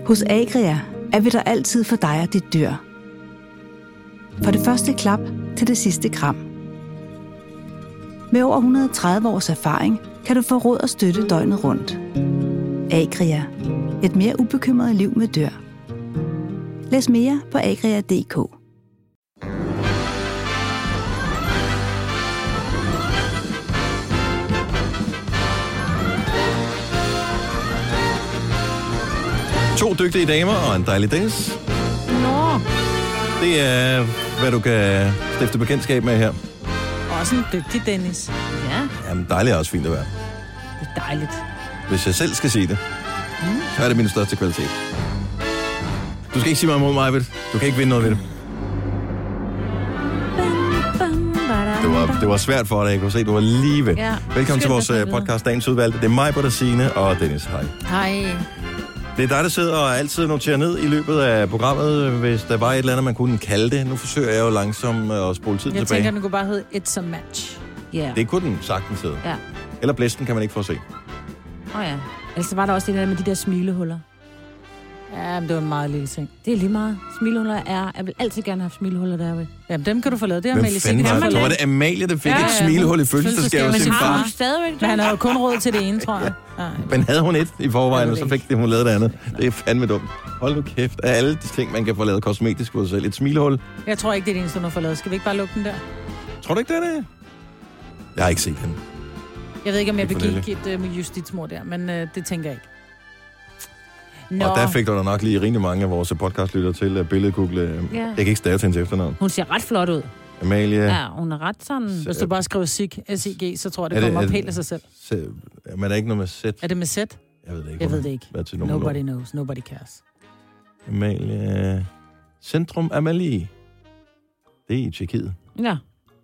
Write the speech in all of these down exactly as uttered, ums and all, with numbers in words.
Hos Agria er vi der altid for dig og dit dyr. For det første klap til det sidste kram. Med over et hundrede og tredive års erfaring kan du få råd og støtte døgnet rundt. Agria. Et mere ubekymret liv med dyr. Læs mere på agria punktum d k. To dygtige damer og en dejlig Dennis. Nå. Det er, hvad du kan stifte bekendtskab med her. Også en dygtig Dennis. Ja. Jamen, dejligt er også fint at være. Det er dejligt. Hvis jeg selv skal sige det, mm. så er det min største kvalitet. Du skal ikke sige mig imod mig, ved det. Du kan ikke vinde noget ved det. Det var, det var svært for dig, jeg kunne se, du var lige ved. Ja. Velkommen til vores podcast, Dagens Udvalgte. Det er mig, Britta, Signe og Dennis. Hej. Hej. Det er dig, der sidder og altid noterer ned i løbet af programmet, hvis der var et eller andet, man kunne kalde det. Nu forsøger jeg jo langsomt at spole tiden jeg tilbage. Jeg tænker, den kunne bare hedde It's a Match. Yeah. Det kunne den sagtens hedde. Ja. Eller blæsten kan man ikke få at se. Åh oh ja. Ellers var der også det der med de der smilehuller. Ja, men det var en meget lille ting. Det er lige meget. Smilehuller er... Jeg vil altid gerne have smilehuller derude. Jamen, dem kan du få lavet. Det er Amalie Signe. Hvem fanden var det? Amalie, der fik ja, ja, et smilehul i fødselsdagsgave af sin far. Men stadigvæk. Men han havde jo kun råd til det ene, tror jeg. Ja. Men havde hun et i forvejen, og så fik det, hun lavet det andet. Det er fandme dumt. Hold nu kæft. Af alle de ting, man kan få lavet kosmetisk på sig selv. Et smilehul. Jeg tror ikke, det er det eneste, hun har fået lavet. Skal vi ikke bare lukke den der? Tror du ikke, det er det? Jeg har ikke set den. Jeg ved ikke, om jeg begik et uh, justitsmord der, men uh, det tænker jeg ikke. Nå. Og der fik du da nok lige rimelig mange af vores podcastlyttere til at billedgoogle. Ja. Jeg kan ikke stave til hendes efternavn. Hun ser ret flot ud. Amalie. Ja, hun er ret sådan... Hvis du bare skriver S I G, S I G, så tror jeg, det, det kommer op helt af sig selv. Se, men er der ikke noget med Z? Er det med Z? Jeg ved det ikke. Jeg ved det ikke. Nobody knows. Nobody cares. Amalie... Centrum Amalie. Det er i Tjekkiet. Ja.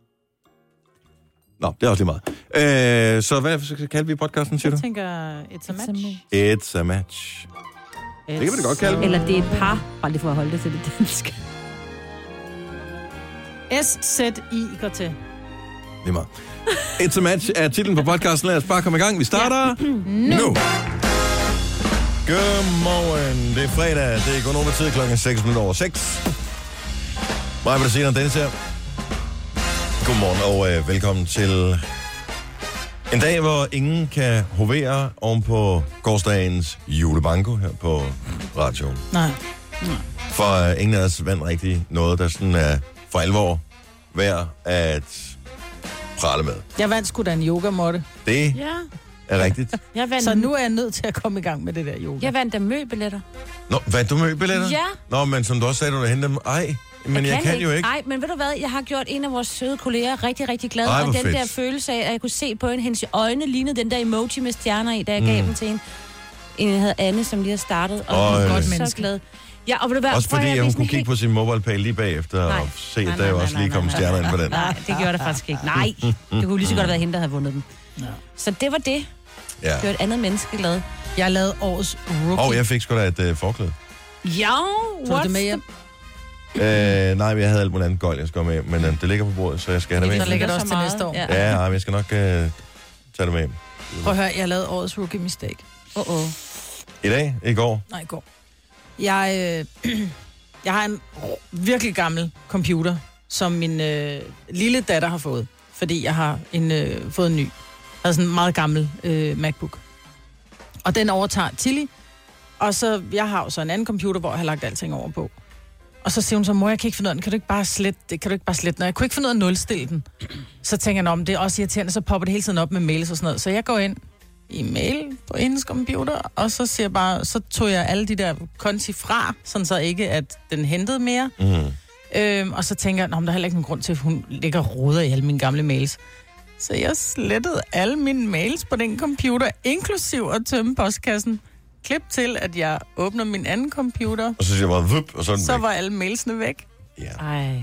Nå, det er også lige meget. Øh, så hvad kalder vi podcasten, siger du? Jeg tænker, it's a match. It's a match. It's det kan vi da godt kalde. Eller det er et par. Bare lige for at holde det til det danske. S Z I går til. Lige meget. It's a match er titlen på podcasten. Lad os bare komme i gang. Vi starter ja. nu. nu. Godmorgen. Det er fredag. Det er Gonova tid klokken seks minutter over seks. Mig vil du sige, Dennis her. Godmorgen og øh, velkommen til en dag, hvor ingen kan hovere oven på gårsdagens julebanko her på radioen. Nej. Nej. For øh, ingen af os vandt rigtig noget, der sådan er for alvor værd at prale med. Jeg vandt sgu da en yogamåtte. Det ja. er rigtigt. Jeg vandt... Så nu er jeg nødt til at komme i gang med det der yoga. Jeg vandt da møbilletter. Nå, vandt du møbilletter? Ja. Nå, men som du også sagde, du hente dem. Ej. Men jeg, jeg kan, kan ikke. jo ikke. Nej, men ved du hvad? Jeg har gjort en af vores søde kolleger rigtig, rigtig glad. Ej, og den fedt. der følelse af, at jeg kunne se på hende, hendes øjne lignede den der emoji med stjerner i, da jeg mm. gav dem til hende. En havde Anne, som lige har startet, og hun var godt så menneske. glad. Ja, og ved du hvad? Også fordi, at hun kunne kigge helt... på sin MobilePay lige bagefter nej. og se, at der jo også lige kom stjerner ind på den. Nej, det gjorde der faktisk ikke. Nej, det kunne lige så godt have været hende, der havde vundet dem. Ja. Så det var det. Ja. Det var et andet menneske glad. Jeg lavede årets rookie. Og jeg fik sgu da et uh, forklæde. Ja, tog det med hjem? Øh, nej, jeg havde alt muligt andet gøjl, jeg skal med, men øh, det ligger på bordet, så jeg skal have det med. Så ligger det også til næste år. Ja, ja nej, jeg skal nok øh, tage det med hjem. Prøv at høre, jeg lavede årets rookie mistake. Åh, oh, oh. I dag? I går? Nej, i går. Jeg, øh, jeg har en virkelig gammel computer, som min øh, lille datter har fået, fordi jeg har en, øh, fået en ny. Jeg har sådan en meget gammel øh, MacBook. Og den overtager Tilly, og så, jeg har jo så en anden computer, hvor jeg har lagt alting over på. Og så siger hun så, mor, jeg kan ikke finde ud af den. Kan du ikke bare slette det? Kan du ikke bare slette den? Jeg kunne ikke finde ud af at nulstille den. Så tænker jeg, om det er også irriterende, så popper det hele tiden op med mails og sådan noget. Så jeg går ind i mail på hendes computer, og så siger jeg bare, så tog jeg alle de der konti fra, sådan så ikke, at den hentede mere. Mm. Øhm, og så tænker jeg, der er heller ikke nogen grund til, at hun ligger og roder i alle mine gamle mails. Så jeg slettede alle mine mails på den computer, inklusiv at tømme postkassen. Klip til, at jeg åbner min anden computer. Og så siger jeg bare, vup, og så er den Så væk. var alle mailsene væk. Ja. Ej.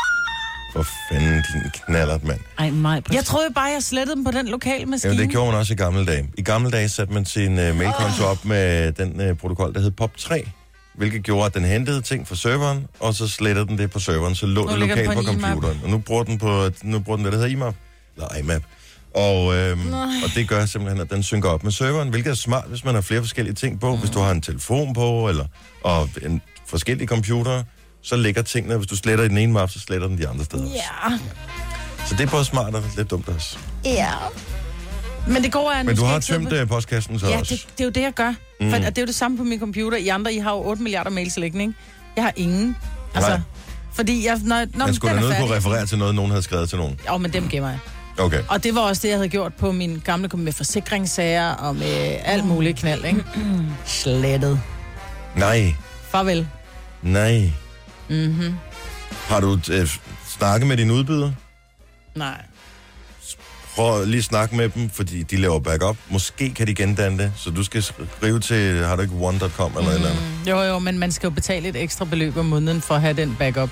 For fanden, din knallert, mand. Ej, mig. Jeg troede bare, jeg slettede dem på den lokale maskine. Jamen, det gjorde man også i gamle dage. I gamle dage satte man sin uh, mailkonto oh. op med den uh, protokol, der hed P O P tre, hvilket gjorde, at den hentede ting fra serveren, og så slettede den det på serveren, så lå det lokalt på, på computeren. Og nu bruger den på, nu bruger den, hvad det hedder, I M A P, eller I M A P. Og, øhm, og det gør simpelthen, at den synker op med serveren, hvilket er smart, hvis man har flere forskellige ting på. Mm. Hvis du har en telefon på, eller og en forskellige computere, så ligger tingene, hvis du sletter i den ene map, så sletter den de andre steder også. Ja. Så det er både smart og lidt dumt også. Ja. Men det går an. Men du har tømt på... postkassen så ja, også? det, det er jo det, jeg gør. Mm. For, og det er jo det samme på min computer. I andre, I har jo otte milliarder mails liggende, ikke? Jeg har ingen. Altså, nej. Fordi jeg... Når, når man skulle da nødt på at referere til noget, nogen havde skrevet til nogen. Jo, men dem gemmer jeg. Okay. Og det var også det, jeg havde gjort på min gamle med forsikringssager og med alt muligt knald, ikke? Slettet. Nej. Farvel. Nej. Mhm. Har du øh, snakket med din udbyder? Nej. Prøv lige at snakke med dem, fordi de laver backup. Måske kan de gendanne det, så du skal skrive til, har du ikke one punktum com eller mm. eller andet? Jo, jo, men man skal jo betale et ekstra beløb om måneden for at have den backup.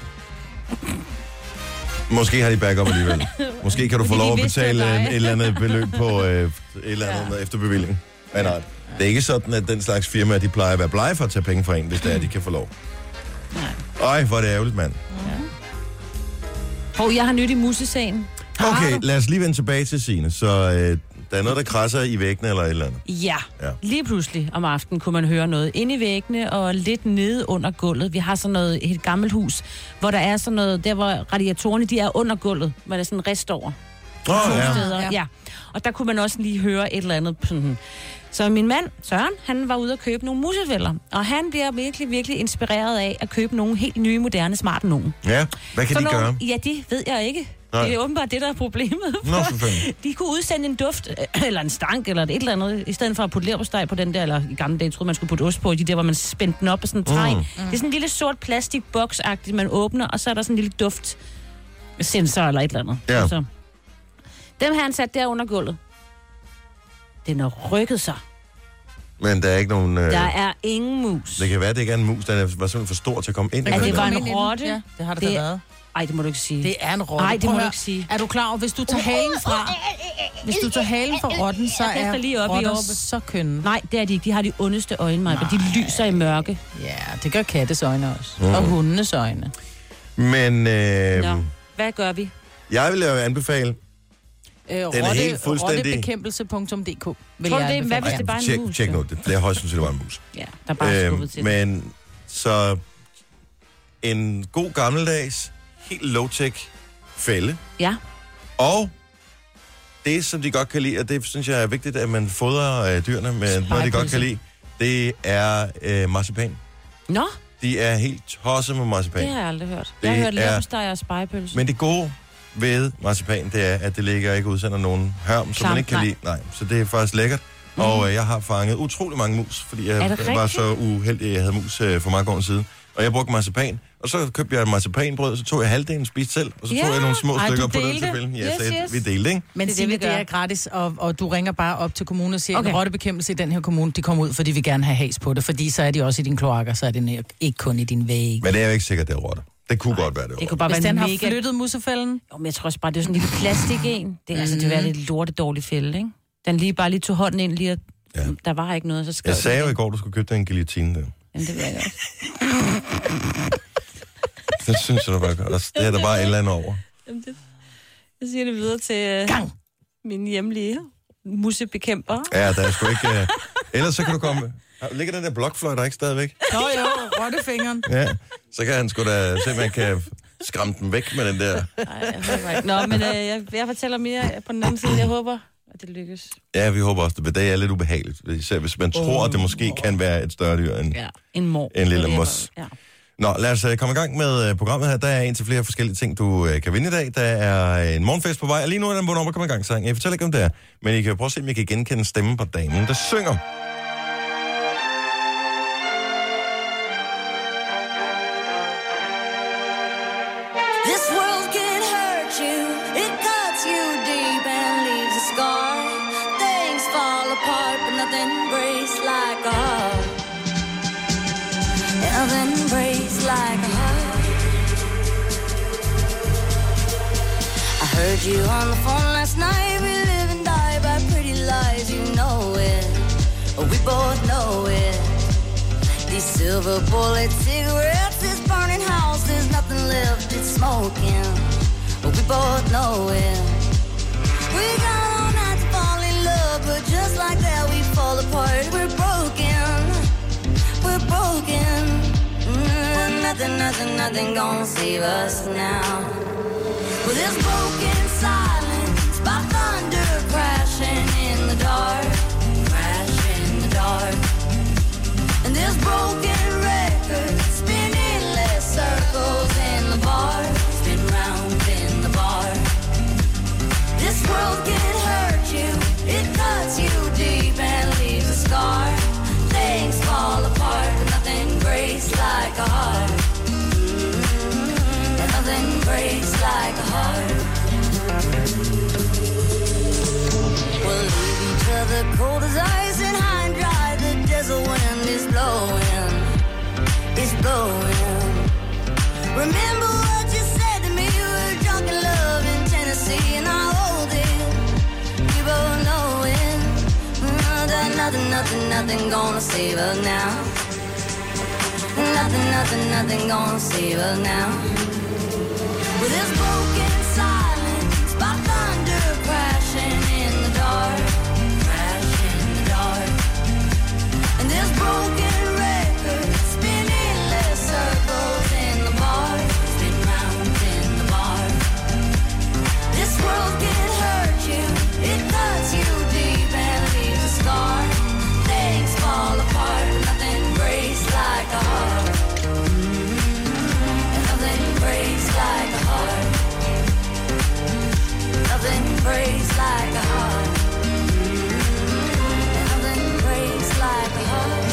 Måske har de backup alligevel. Måske kan du få lov at betale et eller andet beløb på øh, et eller andet ja. efterbevilling. Men nej, det er ikke sådan, at den slags firmaer, de plejer at være blege for at tage penge fra en, hvis det er, de kan få lov. Nej. Ej, hvor er det ærgerligt, mand. Ja. Hov, jeg har nyt i musesagen. Okay, lad os lige vende tilbage til Signe. Så øh, der er noget, der krasser i væggene eller et eller andet. Ja. ja, lige pludselig om aftenen kunne man høre noget inde i væggene og lidt nede under gulvet. Vi har sådan noget, et gammelt hus, hvor der er sådan noget, der hvor radiatorerne, de er under gulvet, hvor der er sådan en rest over. Åh, oh, ja. ja. ja. Og der kunne man også lige høre et eller andet. Sådan. Så min mand, Søren, han var ude at købe nogle musefælder, og han bliver virkelig, virkelig inspireret af at købe nogle helt nye, moderne, smarte nogen. Ja, hvad kan For de nogle, gøre? Ja, det ved jeg ikke. Nej. Det er åbenbart det, der er problemet. Nå, de kunne udsende en duft, eller en stank, eller et eller andet, i stedet for at putte leverpostej på den der, eller i gamle dage troede man skulle putte ost på, i de der, hvor man spændte den op og sådan en træ. Mm. Det er sådan en lille sort plastikboks-agtigt, man åbner, og så er der sådan en lille duftsensor eller et eller andet. Ja. Så. Dem har han sat der under gulvet. Den har rykket sig. Men der er ikke nogen... Øh... Der er ingen mus. Det kan være, det ikke er en mus, der var simpelthen for stor til at komme ind. Ja, det var en rotte. Ja, det har det, det da været. Ej, det må du ikke sige. Det er en rotte. Nej, det må du ikke sige. Er du klar over, hvis du tager halen fra... Hvis du tager halen fra rotten, så er lige rotter så kønne. Nej, det er de ikke. De har de ondeste øjne, Maja. De lyser i mørke. Ja, det gør kattes øjne også. Mm. Og hundenes øjne. Men... Øh... Nå, hvad gør vi? Jeg vil jo anbefale... Øh, den er helt fuldstændig... rottebekæmpelse punktum d k. Tror du det? Hvad hvis det bare er en mus? Tjek nu. Det, det er højst sandsynligt, det var en mus. Ja, der er bare skubbet til. Men så... En god gammeldags, helt low-tech fælde. Ja. Og det, som de godt kan lide, og det synes jeg er vigtigt, at man fodrer øh, dyrene med noget, de godt kan lide, det er øh, marcipan. Nå? De er helt tosset med marcipan. Det har jeg aldrig hørt. Jeg har hørt leverpostej og spegepølse. Men det gode ved marcipan, det er, at det ligger ikke udsender nogen hørm, som man ikke kan nej. lide. Nej, så det er faktisk lækkert. Mm. Og øh, jeg har fanget utrolig mange mus, fordi jeg var så uheldig, at jeg havde mus øh, for mange år siden. Og jeg brugte marcipan, og så købte jeg et marcipanbrød, så tog jeg halvdelen, spiste selv, og så tog ja. jeg nogle små Ej, stykker på den selvfølgelig. Ja, yes, yes. Vi delte, ikke? Men det, det, det er gratis, og, og du ringer bare op til kommunen og siger, okay. En rottebekæmpelse i den her kommune, de kommer ud, fordi vi gerne have has på det, fordi så er de også i din kloakker, så er det ikke kun i din væg. Men det er jo ikke sikkert, det er rotter. Det kunne Nej, godt være, det var. Det kunne bare Hvis være den mega... har flyttet musefælden? Jo, men jeg tror også bare, det er sådan en lille plastik en. Det er mm. altså, det er lidt lorte dårlig fælde, ikke? Den lige bare lige tog hånden ind lige, og ja. Der var ikke noget, så skrev jeg sagde jo i går, du skulle købe den guillotine der. Jamen, det vil jeg også. Det synes jeg da bare godt. Det er der bare et eller andet over. Jamen, det... Jeg siger det videre til uh, mine hjemlige musebekæmper. Ja, der er sgu ikke... Uh... Ellers så kan du komme... Ligger den der blokfløj der ikke stadigvæk? Nå jo, rottefingeren. Ja, så kan han sgu da se, man kan skræmme den væk med den der. Nej, jeg håber ikke. Nå, men uh, jeg, jeg fortæller mere på den anden side. Jeg håber, at det lykkes. Ja, vi håber også, det, det er lidt ubehageligt. Især hvis man tror, oh, at det måske oh. kan være et større dyr end ja, en, mor, en lille mos. Ja. Nå, lad os uh, komme i gang med uh, programmet her. Der er en til flere forskellige ting, du uh, kan vinde i dag. Der er en morgenfest på vej, og lige nu er den vundet op og komme i gang sang. Jeg fortæller ikke om det er, men I kan jo prøve at se, om I kan genkende stemmen på damen, der synger. Heard you on the phone last night. We live and die by pretty lies. You know it, we both know it. These silver bullet cigarettes, this burning house, there's nothing left, it's smoking. We both know it. We got all night. but just like that we fall apart. We're broken, we're broken. Mm, nothing, nothing, nothing gonna save us now. Well, there's broken silence by thunder crashing in the dark, crashing in the dark. And there's broken records spinning endless circles in the bar, spin round in the bar. This world can hurt you, it cuts you deep and leaves a scar. Things fall apart, but nothing breaks like a heart. Mm-hmm. And nothing breaks like a heart. We'll leave each other cold as ice and high and dry. The desert wind is blowing, it's blowing. Remember what you said to me, you were drunk in love in Tennessee, and I hold it, we both know it. Mm, that nothing, nothing, nothing gonna save us now. Nothing, nothing, nothing gonna save us now. Well, there's broken silence by thunder crashing in the dark, crashing in the dark. And there's broken records spinning endless circles in the bar, spin round in the bar. This world can hurt you, it cuts you deep and leaves a scar. Things fall apart, but nothing breaks like a heart. Mm-hmm. And nothing breaks like a heart. Nothing breaks like a heart. Mm-hmm. And nothing breaks like a heart.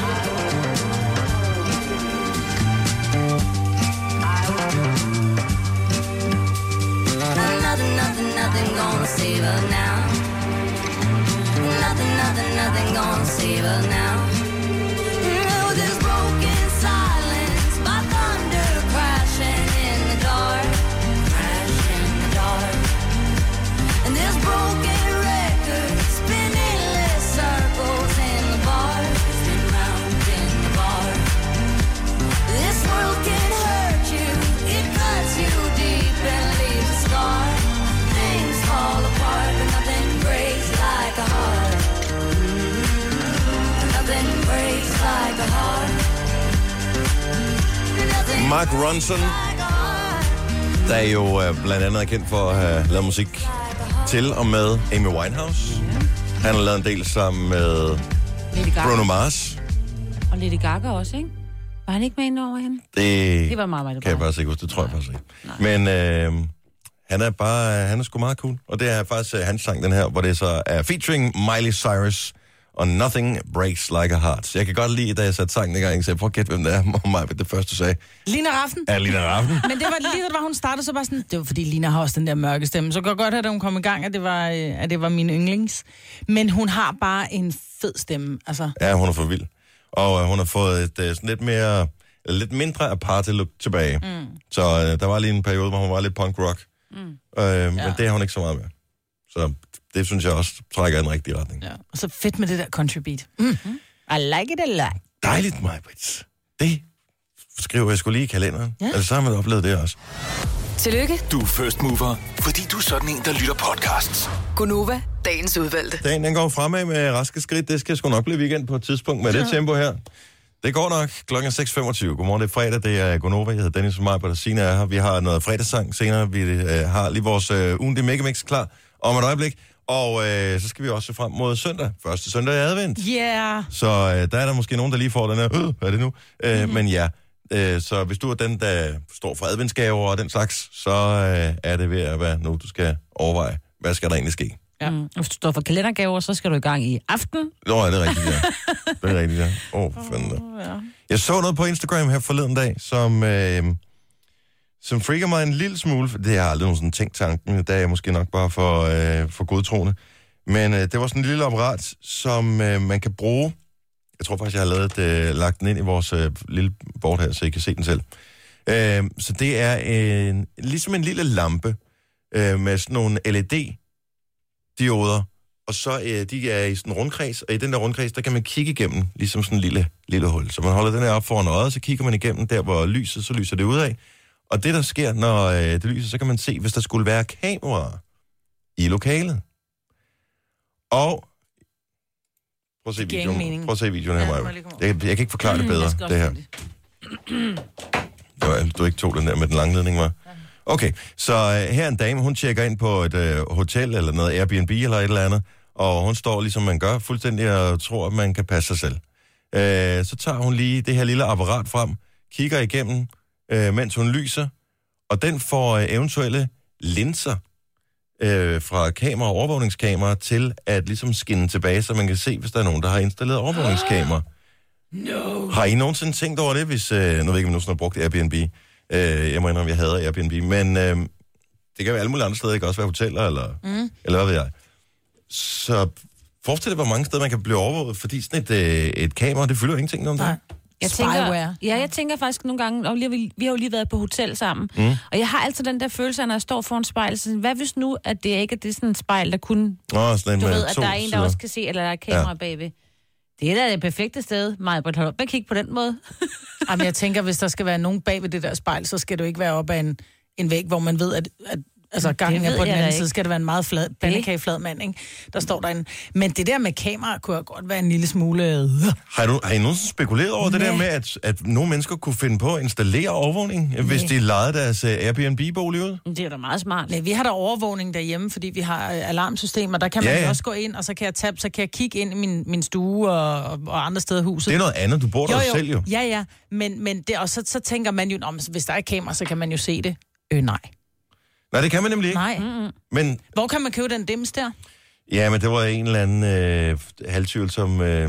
Nothing, nothing, nothing gonna save us now. Nothing, nothing, nothing gonna save us now. No, there's broken silence by thunder crashing in the dark, crashing in the dark. And there's broken records spinning endless circles in the bar, spin round in the bar. This world can hurt you, it cuts you deep and leaves a scar. Things fall apart, but nothing breaks like a heart. Mm-hmm. Nothing breaks like a heart. Nothing Mark Ronson, like a heart. der er jo uh, blandt andet kendt for at have lavet musik til og med Amy Winehouse. Han har lavet en del sammen med Lady Gaga. Bruno Mars. Og Lady Gaga også, ikke? Var han ikke med ind over hende? Det, Det var meget, meget kan jeg bare. faktisk ikke huske, det tror jeg faktisk ikke. Men øh, han er bare, han er sgu meget cool. Og det er faktisk uh, hans sang, den her, hvor det så er featuring Miley Cyrus og Nothing Breaks Like a Heart. Så jeg kan godt lide, da jeg satte sangen i gang, så jeg prøver at gætte, hvem det er, og mig, det første, du sagde. Lina Rafn. Er Lina Rafn? Men det var lige, da hun startede, så bare sådan, det var fordi Lina har også den der mørke stemme. Så godt godt, at hun kom i gang, at det var, øh, at det var min yndlings. Men hun har bare en fed stemme, altså. Ja, hun er for vild. Og øh, hun har fået et øh, sådan lidt mere, eller lidt mindre aparte look tilbage. Mm. Så øh, der var lige en periode, hvor hun var lidt punk rock. Mm. Øh, ja. Men det har hun ikke så meget med. Så det synes jeg også trækker i den rigtige retning. Ja. Og så fedt med det der country beat. Mm. I like it a lot. Dejligt, Maj-Brit. Det skriver jeg sgu lige i kalenderen. Ja. Altså, så har man oplevet det også. Tillykke, Du er first mover, fordi du er sådan en, der lytter podcasts. Gunova, dagens udvalgte. Dagen den går fremad med raske skridt. Det skal sgu nok blive weekend på et tidspunkt med ja. det tempo her. Det går nok. Klokken er seks femogtyve. Godmorgen, det er fredag. Det er Gunova. Jeg hedder Dennis og Maj, og Signe er her. Vi har noget fredagssang senere. Vi øh, har lige vores øh, ugen, det Megamix klar om et øjeblik. Og øh, så skal vi også se frem mod søndag. Første søndag i advent. Yeah. Så øh, der er der måske nogen, der lige får den her, øh, hvad er det nu? Øh, mm-hmm. Men ja, øh, så hvis du er den, der står for adventsgaver og den slags, så øh, er det ved at være nu, du skal overveje, hvad skal der egentlig ske? Ja. Mm. Hvis du står for kalendergaver, så skal du i gang i aften. Nå, er det rigtigt, ja. Det er rigtigt, ja. Åh, oh, fanden da. Ja. Jeg så noget på Instagram her forleden dag, som, øh, som freaker mig en lille smule. Det har jeg aldrig nogen sådan tænkt tanken. Der er jeg måske nok bare for, øh, for godtroende. Men øh, det var sådan en lille apparat, som øh, man kan bruge. Jeg tror faktisk, jeg har lavet, øh, lagt den ind i vores øh, lille board her, så I kan se den selv. Øh, så det er en, ligesom en lille lampe øh, med sådan nogle L E D-dioder. Og så øh, de er i sådan en rundkreds, og i den der rundkreds, der kan man kigge igennem, ligesom sådan en lille, lille hul. Så man holder den her op foran øjet, så kigger man igennem der, hvor lyset, så lyser det ud af. Og det, der sker, når øh, det lyser, så kan man se, hvis der skulle være kameraer i lokalet. Og Prøv at se Det giver videoen. ingen mening. Prøv at se videoen her, Ja, Maja. må jeg lige komme Jeg, jeg kan ikke forklare det bedre, Jeg skal det her. også Det var, du ikke tog den der med den lange ledning, var? Okay, så uh, her er en dame, hun tjekker ind på et uh, hotel eller noget Airbnb eller et eller andet, og hun står ligesom man gør, fuldstændig og tror, at man kan passe sig selv. Uh, så tager hun lige det her lille apparat frem, kigger igennem, uh, mens hun lyser, og den får uh, eventuelle linser uh, fra kamera og overvågningskamera til at ligesom skinne tilbage, så man kan se, hvis der er nogen, der har installeret overvågningskamera. No. Har I nogensinde tænkt over det, hvis... Øh, nu ved jeg ikke, om I nogensinde har brugt Airbnb. Øh, jeg må indrømme, jeg hader Airbnb. Men øh, det kan være alle mulige andre steder. Det kan også være hoteller, eller, mm. eller hvad ved jeg. Så forestil dig, hvor mange steder man kan blive overvåget, fordi sådan et, øh, et kamera, det fylder jo ingenting om det. Jeg tænker, ja, jeg tænker faktisk nogle gange, og vi, vi har jo lige været på hotel sammen, mm. og jeg har altid den der følelse, når jeg står foran spejl, så hvad hvis nu, at det ikke er det sådan et spejl, der kun... Nå, sådan en du med ved, at der er en, der sider. også kan se, eller der er kamera ja. bagved. Det er da det perfekte sted, Maja, på at kigge på den måde. Jamen, jeg tænker, hvis der skal være nogen bag ved det der spejl, så skal det jo ikke være op ad en, en væg, hvor man ved, at, at altså, gangen er på den anden side, skal det være en meget flad, pandekageflad mand, ikke? Der står derinde. Men det der med kamera kunne godt være en lille smule... Har, du, har I nogensinde spekuleret over Nej. det der med, at, at nogle mennesker kunne finde på at installere overvågning, Nej. hvis de lejede deres uh, Airbnb-bolig ud? Det er da meget smart. Nej, vi har der overvågning derhjemme, fordi vi har uh, alarmsystemer. Der kan man ja, ja. også gå ind, og så kan jeg tabe, så kan jeg kigge ind i min, min stue og, og, og andre steder i huset. Det er noget andet. Du bor der jo, jo. selv jo. Ja, ja. Men, men det, og så, så tænker man jo, om, hvis der er kamera, så kan man jo se det. Øh, nej. Nej, det kan man nemlig ikke. Nej. Mm-hmm. Men... Hvor kan man købe den dims der? Ja, men det var en eller anden øh, halvtvivlsom øh,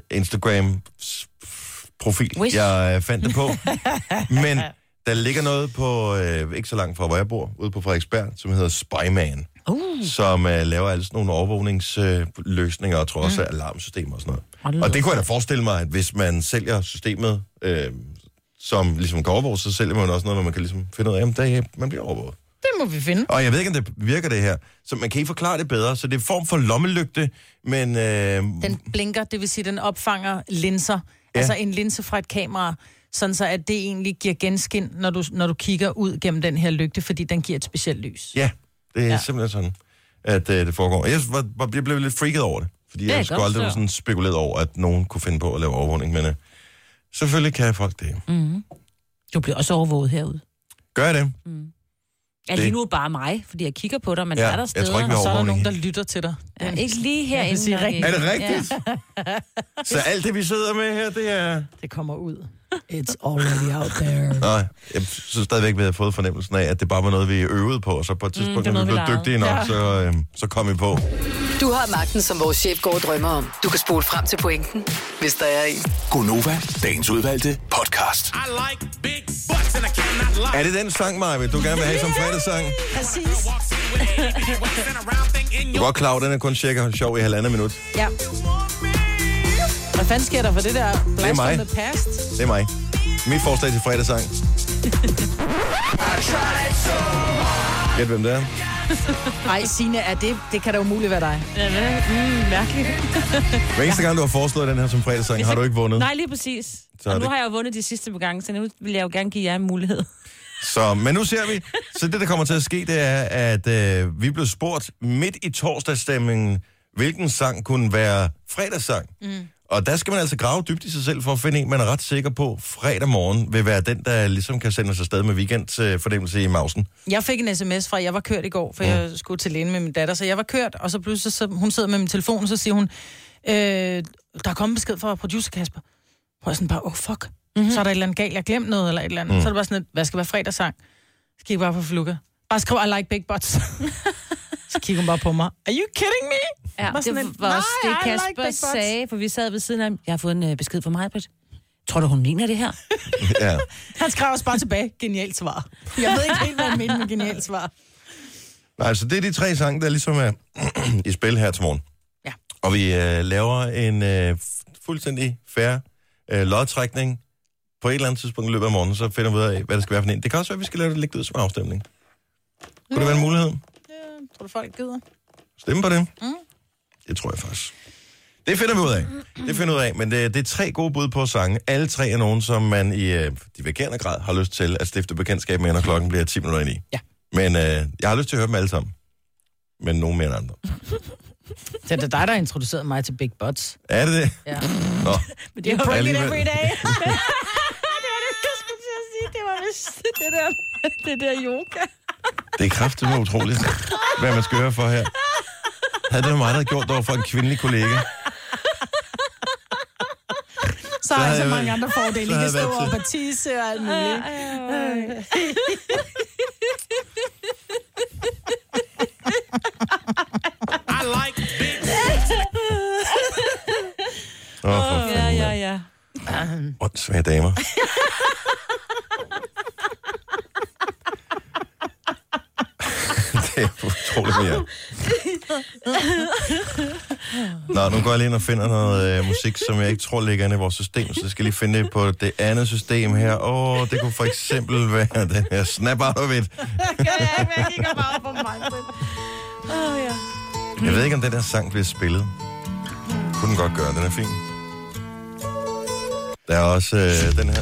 Instagram-profil, Wish. jeg øh, fandt det på. Men der ligger noget på, øh, ikke så langt fra, hvor jeg bor, ude på Frederiksberg, som hedder Spyman, uh. som øh, laver altså nogle overvågningsløsninger, øh, og tror også mm. alarmsystemer og sådan noget. Og det kunne jeg da forestille mig, at hvis man sælger systemet, øh, som ligesom kan overvåge, så sælger man også noget, hvor man kan ligesom finde ud af, at der, man bliver overvåget. Det må vi finde. Og jeg ved ikke, om det virker det her. Så man kan ikke forklare det bedre. Så det er en form for lommelygte, men... Øh... Den blinker, det vil sige, den opfanger linser. Ja. Altså en linse fra et kamera, sådan så at det egentlig giver genskin, når du, når du kigger ud gennem den her lygte, fordi den giver et specielt lys. Ja, det er ja. simpelthen sådan, at øh, det foregår. Jeg, var, var, jeg blev lidt freaket over det, fordi jeg skulle aldrig sådan spekuleret over, at nogen kunne finde på at lave overvågning, men øh, selvfølgelig kan folk det. Mm-hmm. Du bliver også overvåget herude. Gør jeg det? Mm. Ja, lige nu bare mig, fordi jeg kigger på dig, men ja, der er der steder, tror ikke, og så er der nogen, der lytter til dig. Ja, ikke lige herinde. Ja, er det rigtigt? Ja. Så alt det, vi sidder med her, det er... Det kommer ud. It's already out there. Nej, jeg synes stadigvæk, vi har fået fornemmelsen af, at det bare var noget, vi øvede på, og så på et tidspunkt, mm, når vi blev dygtige nok, ja. så, øhm, så kom vi på. Du har magten, som vores chef går og drømmer om. Du kan spole frem til pointen, hvis der er en. Gonova, dagens udvalgte podcast. I like big butts and I cannot lie. Er det den sang, Maja, du gerne vil have som fredagssang? Præcis. Du er godt klar, den er kun cirka sjov i halvandet minut. Ja. Hvad fanden sker der for det der Blast from the Past? Det er mig. Mit forslag til fredagssang. Gæt, hvem det er? Ej, Signe, er det, det kan da umuligt være dig. Ja, mm, mærkeligt. Hver eneste gang, du har foreslået den her som fredagssang, har du ikke vundet. Nej, lige præcis. Så og nu det... har jeg jo vundet de sidste par gange, så nu vil jeg jo gerne give jer en mulighed. Så, men nu ser vi. Så det, der kommer til at ske, det er, at øh, vi blev spurgt midt i torsdagsstemningen, hvilken sang kunne være fredagssang. Mm. Og der skal man altså grave dybt i sig selv for at finde en, man er ret sikker på, fredag morgen vil være den, der ligesom kan sende os afsted med weekendfornemmelse i mausen. Jeg fik en sms fra, jeg var kørt i går, for mm. jeg skulle til lægen med min datter, så jeg var kørt, og så pludselig, så, hun sidder med min telefon, og så siger hun, øh, der er kommet besked fra producer Kasper. Prøv at sådan bare, oh fuck, mm-hmm. så er der et eller andet galt, jeg har glemt noget, eller et eller andet. Mm. Så er det bare sådan, hvad skal være fredagssang? Så kigger bare på Fluka. Bare skriv, I like big butts. Så kigger hun bare på mig. Are you kidding me? Ja, det en, var også det, Kasper like sagde, for vi sad ved siden af ham. Jeg har fået en uh, besked fra mig, Britt. Tror du, hun mener det her? Ja. Han skrev også bare tilbage. Genialt svar. Jeg ved ikke helt, hvad han mener med genialt svar. Nej, altså det er de tre sange, der ligesom er i spil her til morgen. Ja. Og vi uh, laver en uh, fuldstændig fair uh, lodtrækning på et eller andet tidspunkt i løbet af morgenen, så finder vi ud af, hvad det skal være for en. Det kan også være, at vi skal lave det lægge ud som afstemning. Kunne ja. det være en mulighed? Ja, tror du, folk gider? Stemme på det? Mm. Det tror jeg faktisk. Det finder vi ud af. Det finder vi ud af, men det, det er tre gode bud på sange. Alle tre er nogen, som man i uh, divergerende grad har lyst til at stifte bekendtskab med, når klokken bliver ti minutter ind i. Ja. Men uh, jeg har lyst til at høre dem alle sammen. Men nogen mere end andre. Det er da dig, der introducerede mig til Big Butts. Er det det? Ja. Nå. Men det er jo Bring it alligevel. every day. det var det, jeg skulle til at sige. Det var vist det der, det der yoga. Det er kraftedeme utroligt, hvad man skal høre for her. Havde det været mig, der havde gjort det over for en kvindelig kollega? Så har havde jeg så jeg mange været- andre fordele. så I havde kan jeg stå været op til- og tisse og alt muligt. I like big Åh, oh, for Ja, fanden. ja, ja. Åndssvage damer. Det er utroligt med jer. Nå, nu går jeg lige ind og finder noget øh, musik, som jeg ikke tror ligger inde i vores system, så jeg skal lige finde det på det andet system her. Åh, oh, det kunne for eksempel være den her Snap Out of It. Jeg kigger bare på mig. Åh, ja. Jeg ved ikke, om den her sang bliver spillet. Kunne den godt gøre, den er fin. Der er også øh, den her.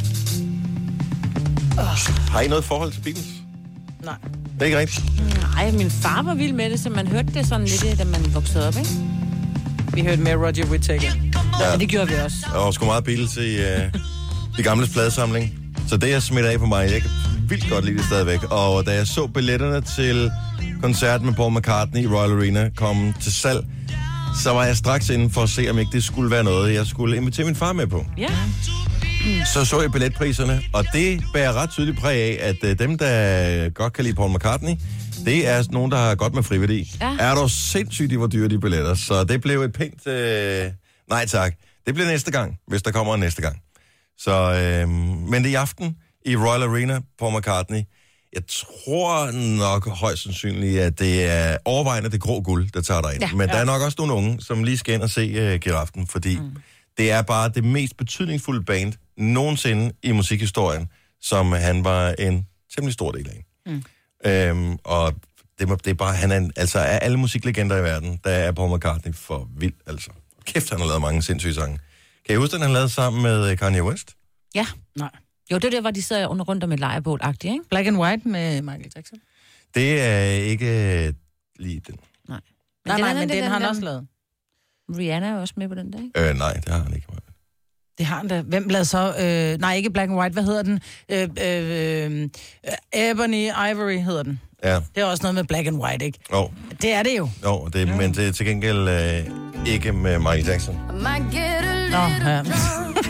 Har I noget forhold til Beatles? Nej. Det er ikke rigtigt. Nej, min far var vild med det, så man hørte det sådan lidt, da man voksede op, ikke? Vi hørte med Roger Whittaker. Ja, det gjorde vi også. Der var sgu meget Beatles i øh, de gamle pladesamling. Så det er smidt af på mig. Jeg kan vildt godt lide det stadigvæk. Og da jeg så billetterne til koncerten med Paul McCartney i Royal Arena komme til salg, så var jeg straks inde for at se, om ikke det skulle være noget, jeg skulle invitere min far med på. Ja. Så så jeg billetpriserne, og det bærer ret tydeligt præg af, at øh, dem, der godt kan lide Paul McCartney, det er nogen, der har godt med frivillig. Ja. Er du sindssygt, hvor dyre de billetter? Så det blev et pænt øh, nej tak. Det bliver næste gang, hvis der kommer en næste gang. Så, øh, men det er i aften i Royal Arena, Paul McCartney. Jeg tror nok højst sandsynligt, at det er overvejende det grå guld, der tager dig ind. Ja, men der ja. er nok også nogle unge, som lige skal ind og se uh, Giraffen, fordi mm. det er bare det mest betydningsfulde band nogensinde i musikhistorien, som han var en temmelig stor del af. Mm. Øhm, og det, må- det er bare, han er en, altså af alle musiklegender i verden, der er Paul McCartney for vild, altså. Kæft, han har lavet mange sindssyge sange. Kan I huske, at han lavede sammen med Kanye West? Ja. Nej. Jo, det er der, hvor de sidder under rundt om et lejrebål-agtigt, ikke? Black and White med Michael Jackson. Det er ikke lige den. Nej. Nej, nej, anden, men det den er har han også lavet. Rihanna er jo også med på den der, ikke? Øh, nej, det har han ikke. Det har han da. Hvem lavede så? Øh, nej, ikke Black and White. Hvad hedder den? Øh, øh, øh, Ebony Ivory hedder den. Ja, Det er også noget med Black and White, ikke? jo, Det er det jo. jo det, men det er til gengæld øh, ikke med Michael Jackson. I might get a Nå, little ja. drunk.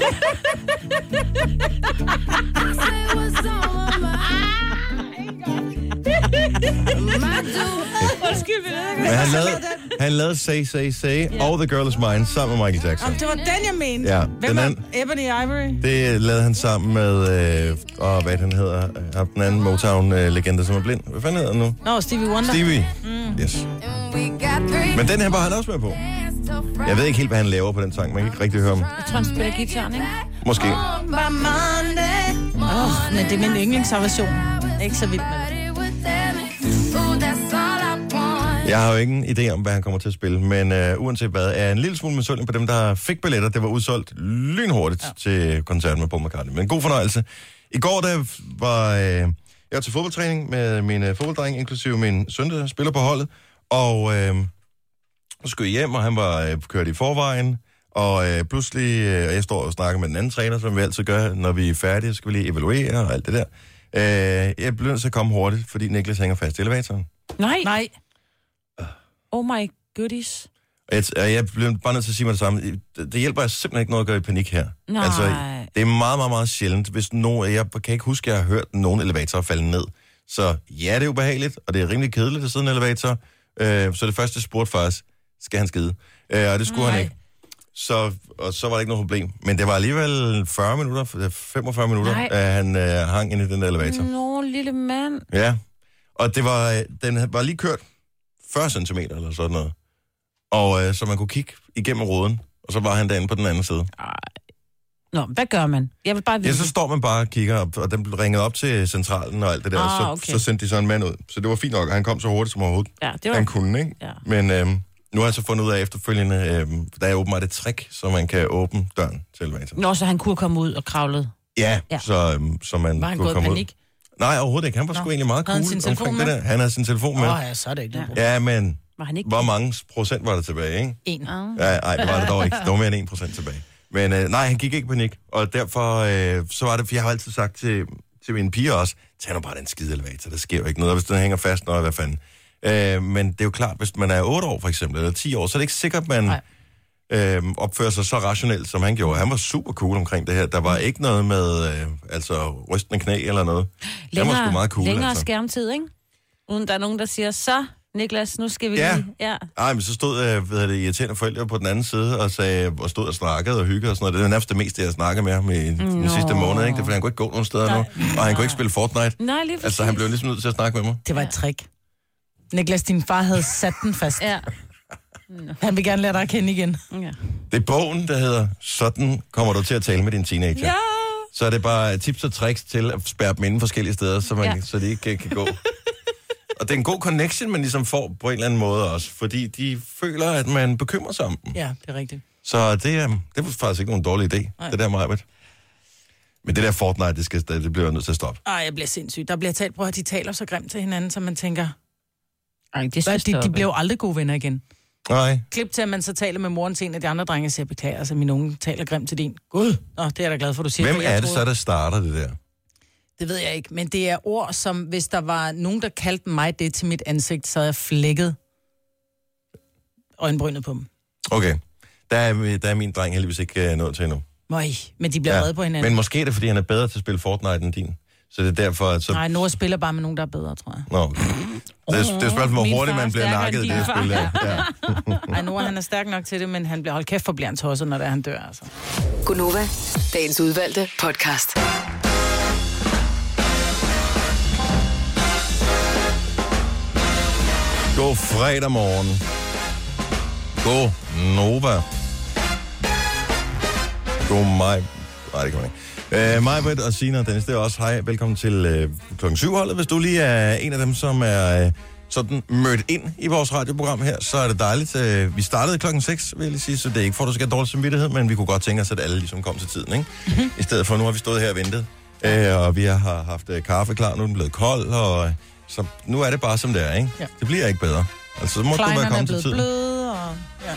Say what's on my mind. Men han lavede, han lavede Say, Say, Say yeah. og The Girl Is Mine sammen med Michael Jackson. Jamen, det var den, jeg mente. Ja, Hvem den er anden- Ebony Ivory? Det lavede han sammen med, øh, åh, hvad han hedder, øh, ham den anden Motown-legende, som er blind. Hvad fanden hedder han nu? Nå, Stevie Wonder. Stevie. Mm. Yes. And we got three Men den her var han også med på. days till Friday. Jeg ved ikke helt, hvad han laver på den sang. Man kan ikke rigtig høre ham. Jeg tror, han spiller guitaren, ikke? Måske. By Monday. Åh, oh, men det er min yndlingsversion. Ikke så vild med det. Friday with them. Ooh, that's all I want. Jeg har jo ingen idé om, hvad han kommer til at spille, men øh, uanset hvad, er en lille smule misundelig på dem, der fik billetter. Det var udsolgt lynhurtigt ja. til koncerten med Paul McCartney. Men god fornøjelse. I går, der var øh, jeg var til fodboldtræning med mine fodbolddrenge, inklusive min søn, der spiller på holdet. Og øh, så skulle jeg hjem, og han var øh, kørt i forvejen. Og øh, pludselig, øh, og jeg står og snakker med den anden træner, som vi altid gør, når vi er færdige, så skal vi lige evaluere og alt det der. Øh, jeg blev nødt til at komme hurtigt, fordi Niklas hænger fast i elevatoren. Nej. Nej. Oh my goodies. Og Jeg, og jeg bliver bare nødt til at sige mig det samme. Det, det hjælper simpelthen ikke noget at gøre i panik her. Nej. Altså, det er meget, meget, meget sjældent. Hvis nogen, jeg kan ikke huske, at jeg har hørt nogen elevator falde ned. Så ja, det er ubehageligt, og det er rimelig kedeligt at sidde i en elevator. Øh, så det første spurgte faktisk, skal han skide? Øh, og det skulle Nej. han ikke. Så, og så var det ikke noget problem. Men det var alligevel fyrre minutter, femogfyrre minutter, Nej. at han øh, hang inde i den der elevator. Nå, lille mand. Ja, og det var, øh, den var lige kørt fyrre centimeter eller sådan noget. Og øh, så man kunne kigge igennem ruden, og så var han derinde på den anden side. Nå, hvad gør man? Jeg vil bare vide. Ja, så står man bare og kigger op, og den blev ringet op til centralen og alt det der, Ah, så, okay. så sendte de så en mand ud. Så det var fint nok, og han kom så hurtigt som overhovedet. Ja, det var... Han kunne, ikke? Ja. Men øh, nu har jeg så fundet ud af efterfølgende, øh, der er åbenbart et trick, så man kan åbne døren til elevatoren. Nå, så han kunne komme ud og kravlet. Ja, Ja. ja. Så, øh, så man Var han kunne gået i komme panik? ud. Nej, overhovedet ikke. Han var Nå. sgu egentlig meget Havde cool han sin telefon omkring det med? der. Han havde sin telefon Åh, med. oh, ja, så er det ikke noget. Ja, men Var han ikke? Hvor mange procent var der tilbage, ikke? En. Ja, nej, det var det dog ikke. Der var mere end en procent tilbage. Men øh, nej, han gik ikke i panik, og derfor øh, så var det, for jeg har altid sagt til, til mine piger også, tag nu bare den skide elevator, der sker jo ikke noget, og hvis den hænger fast, noget, hvad fanden. Øh, men det er jo klart, hvis man er otte år for eksempel, eller ti år, så er det ikke sikkert, at man øh, opfører sig så rationelt, som han gjorde. Han var super cool omkring det her. Der var ikke noget med øh, altså rystende knæ eller noget. Længere, han var sgu meget cool. Længere altså. skærmtid, ikke? Uden der er nogen, der siger, så Niklas, nu skal vi Ja. lige... Ja. Ej, men så stod øh, hvad det, irriterende forældre på den anden side, og, sagde, og stod og snakkede og hyggede og sådan noget. Det er nærmest det meste, jeg snakker med ham i den Nå. sidste måned, ikke? Det er, fordi han kunne ikke gå nogen steder nu, og han kunne ikke spille Fortnite. Nej, lige Altså, han blev ligesom nødt til at snakke med mig. Det var et trick. Niklas, din far havde sat den fast. Ja. Han vil gerne lære dig at kende igen. Ja. Det er bogen, der hedder Sådan kommer du til at tale med din teenager. Ja. Så er det bare tips og tricks til at spærre dem inde forskellige steder, så, man, Ja. ja. så de ikke kan, kan gå. Og det er en god connection, man ligesom får på en eller anden måde også, fordi de føler, at man bekymrer sig om dem. Ja, det er rigtigt. Så det er, det er faktisk ikke nogen dårlig idé, Nej. det der Majbert. Men det der Fortnite, det, skal, det bliver nødt til at stoppe. Ej, jeg bliver sindssyg. Der bliver talt, prøv at de taler så grimt til hinanden, så man tænker, Ej, det hvad, synes de, de bliver jo aldrig gode venner igen. Nej. Klip til, at man så taler med moren til en af de andre drenge, og siger, beklager, altså min unge taler grimt til din. Gud, nå, det er jeg da glad for, du siger. Hvem for jeg er det troede- så, der starter det der? Det ved jeg ikke, men det er ord, som hvis der var nogen, der kaldte mig det til mit ansigt, så havde jeg flækket øjenbrynet på dem. Okay. Der er, der er min dreng heldigvis ikke uh, nået til endnu. Møj, men de bliver ja. redde på hinanden. Men måske er det, fordi han er bedre til at spille Fortnite end din. Så det er derfor, at så... Nej, Nora spiller bare med nogen, der er bedre, tror jeg. Nå, okay. Det er, det er et spørgsmål, hvor Min hurtigt far man er bliver stærkere nakket i end det din spil. Ja. Ja. Ej, Nora, han er stærk nok til det, men han bliver holdt kæft for bliver han tosset, når det er, han dør, altså. Gunova, dagens udvalgte podcast. God fredag morgen. God Nova. God maj. Nej, det kan man ikke. Uh, Majbert og Sina og Dennis, det er også. Hej, velkommen til uh, klokken syv holdet. Hvis du lige er en af dem, som er uh, sådan mødt ind i vores radioprogram her, så er det dejligt. Uh, vi startede klokken seks, vil jeg lige sige, så det er ikke for, at du skal have dårlig samvittighed, men vi kunne godt tænke os, at alle ligesom kom til tiden, ikke? Mm-hmm. I stedet for, nu har vi stået her og ventet, uh, og vi har haft uh, kaffe klar, nu er den blevet kold, og uh, så nu er det bare som det er, ikke? Ja. Det bliver ikke bedre. Altså, så må du være Kleinerne er kommet til blevet tiden. bløde, og... Ja.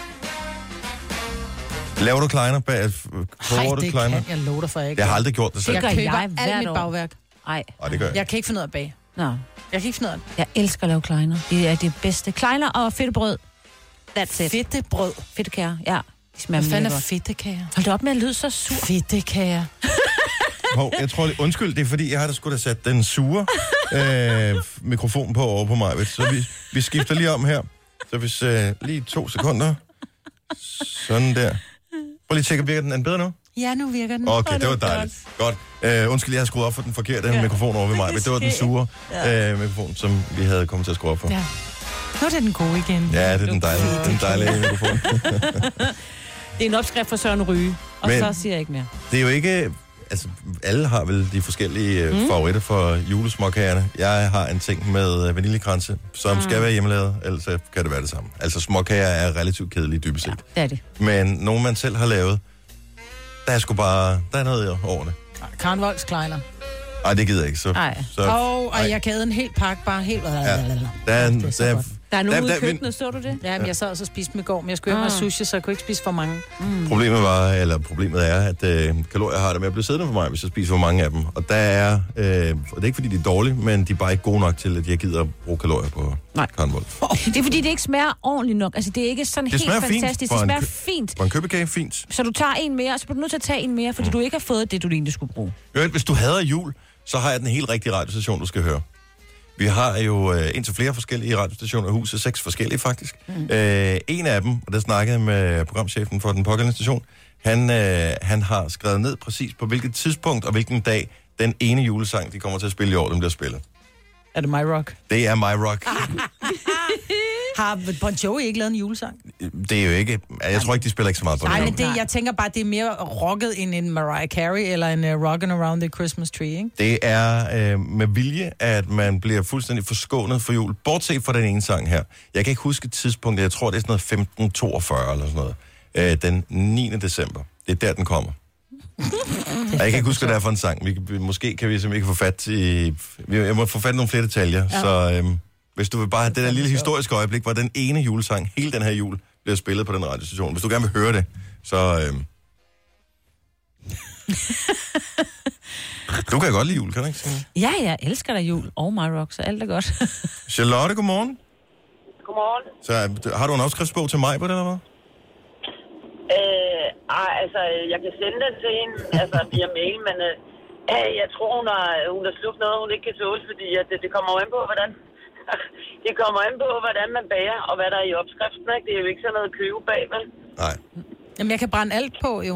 Laver du kleiner? Bag, Ej, koger du det kleiner? kan jeg love dig for, jeg ikke. Jeg har aldrig gjort det selv. Det gør Jeg køber jeg alt hvert mit år. bagværk. Ej, Nej, det gør jeg. Jeg kan ikke finde ud af at bage. nå. Jeg kan ikke finde ud af det. Jeg elsker at lave kleiner. Det er det bedste. Kleiner og fedtebrød. That's it. Fedtebrød. Fedtekager, ja. De smager Hvad fanden mega er godt. fedtekager? Hold da op med at lyde så sur. Fedtekager. Hov, jeg tror, det, undskyld, det er fordi, jeg har da sgu da sat den sure øh, mikrofon på over på mig. Så vi, vi skifter lige om her. Så hvis øh, lige to sekunder. Sådan der. Prøv lige at tjekke, virker den, er den bedre nu? Ja, nu virker den. Okay, det var dejligt. Godt. Øh, undskyld, jeg har skruet op for den forkerte ja. mikrofon over ved mig. Men det var den sure øh, mikrofon, som vi havde kommet til at skrue op for. Ja. Nu er det den gode igen. Ja, det er den dejlige, den dejlige mikrofon. Det er en opskrift fra Søren Ryge. Og Men- så siger jeg ikke mere. Det er jo ikke... Altså, alle har vel de forskellige mm. favoritter for julesmåkagerne. Jeg har en ting med vaniljekranse, som mm. skal være hjemmelavet, ellers så kan det være det samme. Altså, småkager er relativt kedelige, dybest set. Det er det. Men nogen, man selv har lavet, der er sgu bare... Der er noget over det. Karnvolds kleiner. Ej, det gider jeg ikke. Så, Ej. så, Og, og ej. jeg kan æde en hel pakke, bare helt... Ja. Der er, Det er så der, godt. Der er nogen Der- ude i der- køkkenet, så du det? Ja, men jeg sad også og spiste dem i går, men jeg skulle hjem Ah. have sushi, så jeg kunne ikke spise for mange. Problemet var, eller problemet er, at øh, kalorier har det med at blive siddende for mig, hvis jeg spiser for mange af dem. Og der er, øh, og det er ikke fordi, de er dårlige, men de er bare ikke gode nok til, at jeg gider at bruge kalorier på Nej. Karnvold. Det er fordi, det ikke smager ordentligt nok. Altså, det er ikke sådan Det helt smager fint fantastisk. for Det en smager kø- fint. For en købekage, fint. Så du tager en mere, og så bliver du nødt til at tage en mere, fordi mm. du ikke har fået det, du egentlig skulle bruge. Øvrigt, hvis du hader jul, så har jeg den helt rigtige radiostation, du skal høre. Vi har jo øh, indtil flere forskellige radiostationer i huset, seks forskellige faktisk. Mm. Øh, en af dem, og der snakkede jeg med programchefen for den pågældende station, han, øh, han har skrevet ned præcis på hvilket tidspunkt og hvilken dag den ene julesang, de kommer til at spille i år, den bliver spillet. Er det My Rock? Det er My Rock. Har Bon Jovi ikke lavet en julesang? Det er jo ikke... Jeg tror ikke, de spiller ikke så meget på Nej, det. men det, jeg tænker bare, det er mere rocket end en Mariah Carey eller en uh, Rockin' Around the Christmas Tree, ikke? Det er øh, med vilje, at man bliver fuldstændig forskånet for jul. Bortset fra den ene sang her. Jeg kan ikke huske tidspunktet. Jeg tror, det er sådan noget femten toogfyrre eller sådan noget. Øh, den niende december. Det er der, den kommer. Jeg kan ikke huske, hvad det er for en sang. Vi, vi, måske kan vi simpelthen ikke få fat i... Vi, jeg må få fat i nogle flere detaljer. Ja. Så øh, Hvis du vil bare have det der lille historiske øjeblik, hvor den ene julesang, hele den her jul, bliver spillet på den radiostation. Hvis du gerne vil høre det, så... Øh... du kan godt lide jul, kan du ikke? Ja, jeg elsker da jul. Og My Rock, så alt er godt. Charlotte, godmorgen. Godmorgen. Så har du en opskriftsbog til mig på det, eller hvad? Øh, ej, altså, jeg kan sende den til hende, altså via mail, men øh, jeg tror, hun har, hun har slugt noget, hun ikke kan tåle, fordi at det, det kommer an på, hvordan... det kommer an på, hvordan man bager, og hvad der er i opskriften, ikke? Det er jo ikke sådan noget købe bag, vel? Nej. Jamen, jeg kan brænde alt på, jo.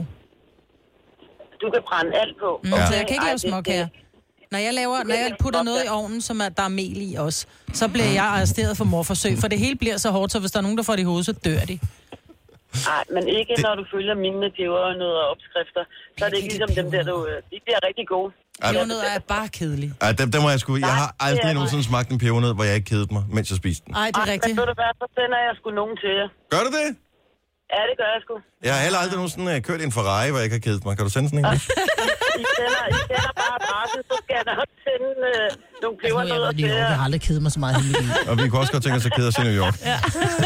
Du kan brænde alt på. Mm, okay. Så jeg kan ikke lave småkager. Når jeg laver, når jeg putter noget i ovnen, som er, der er mel i også, så bliver jeg arresteret for mordforsøg, for det hele bliver så hårdt, så hvis der er nogen, der får det i hovedet, så dør de. Nej, men ikke det... når du følger mine pebernoder og opskrifter. Så er det ikke ligesom dem der, du... De bliver rigtig gode. Pebernødder er bare kedelige. Ej, dem, dem må jeg sgu... Jeg har aldrig nogensinde smagt en pebernød, hvor jeg ikke kedede mig, mens jeg spiste den. Ej, det er rigtigt. Men ved du hvad, så sender jeg sgu nogen til jer. Gør du det? Ja, det gør jeg sgu. Jeg har heller aldrig nogensinde uh, kørt i en Ferrari, hvor jeg ikke har kedet mig. Kan du sende sådan en? I sender, I sender bare adresse, så skal jeg nok sende øh, nogle pebernødder til jer. Jeg har aldrig kedet mig så meget i mit liv. Og vi kunne også godt tænke os at kede os i New York. Ja.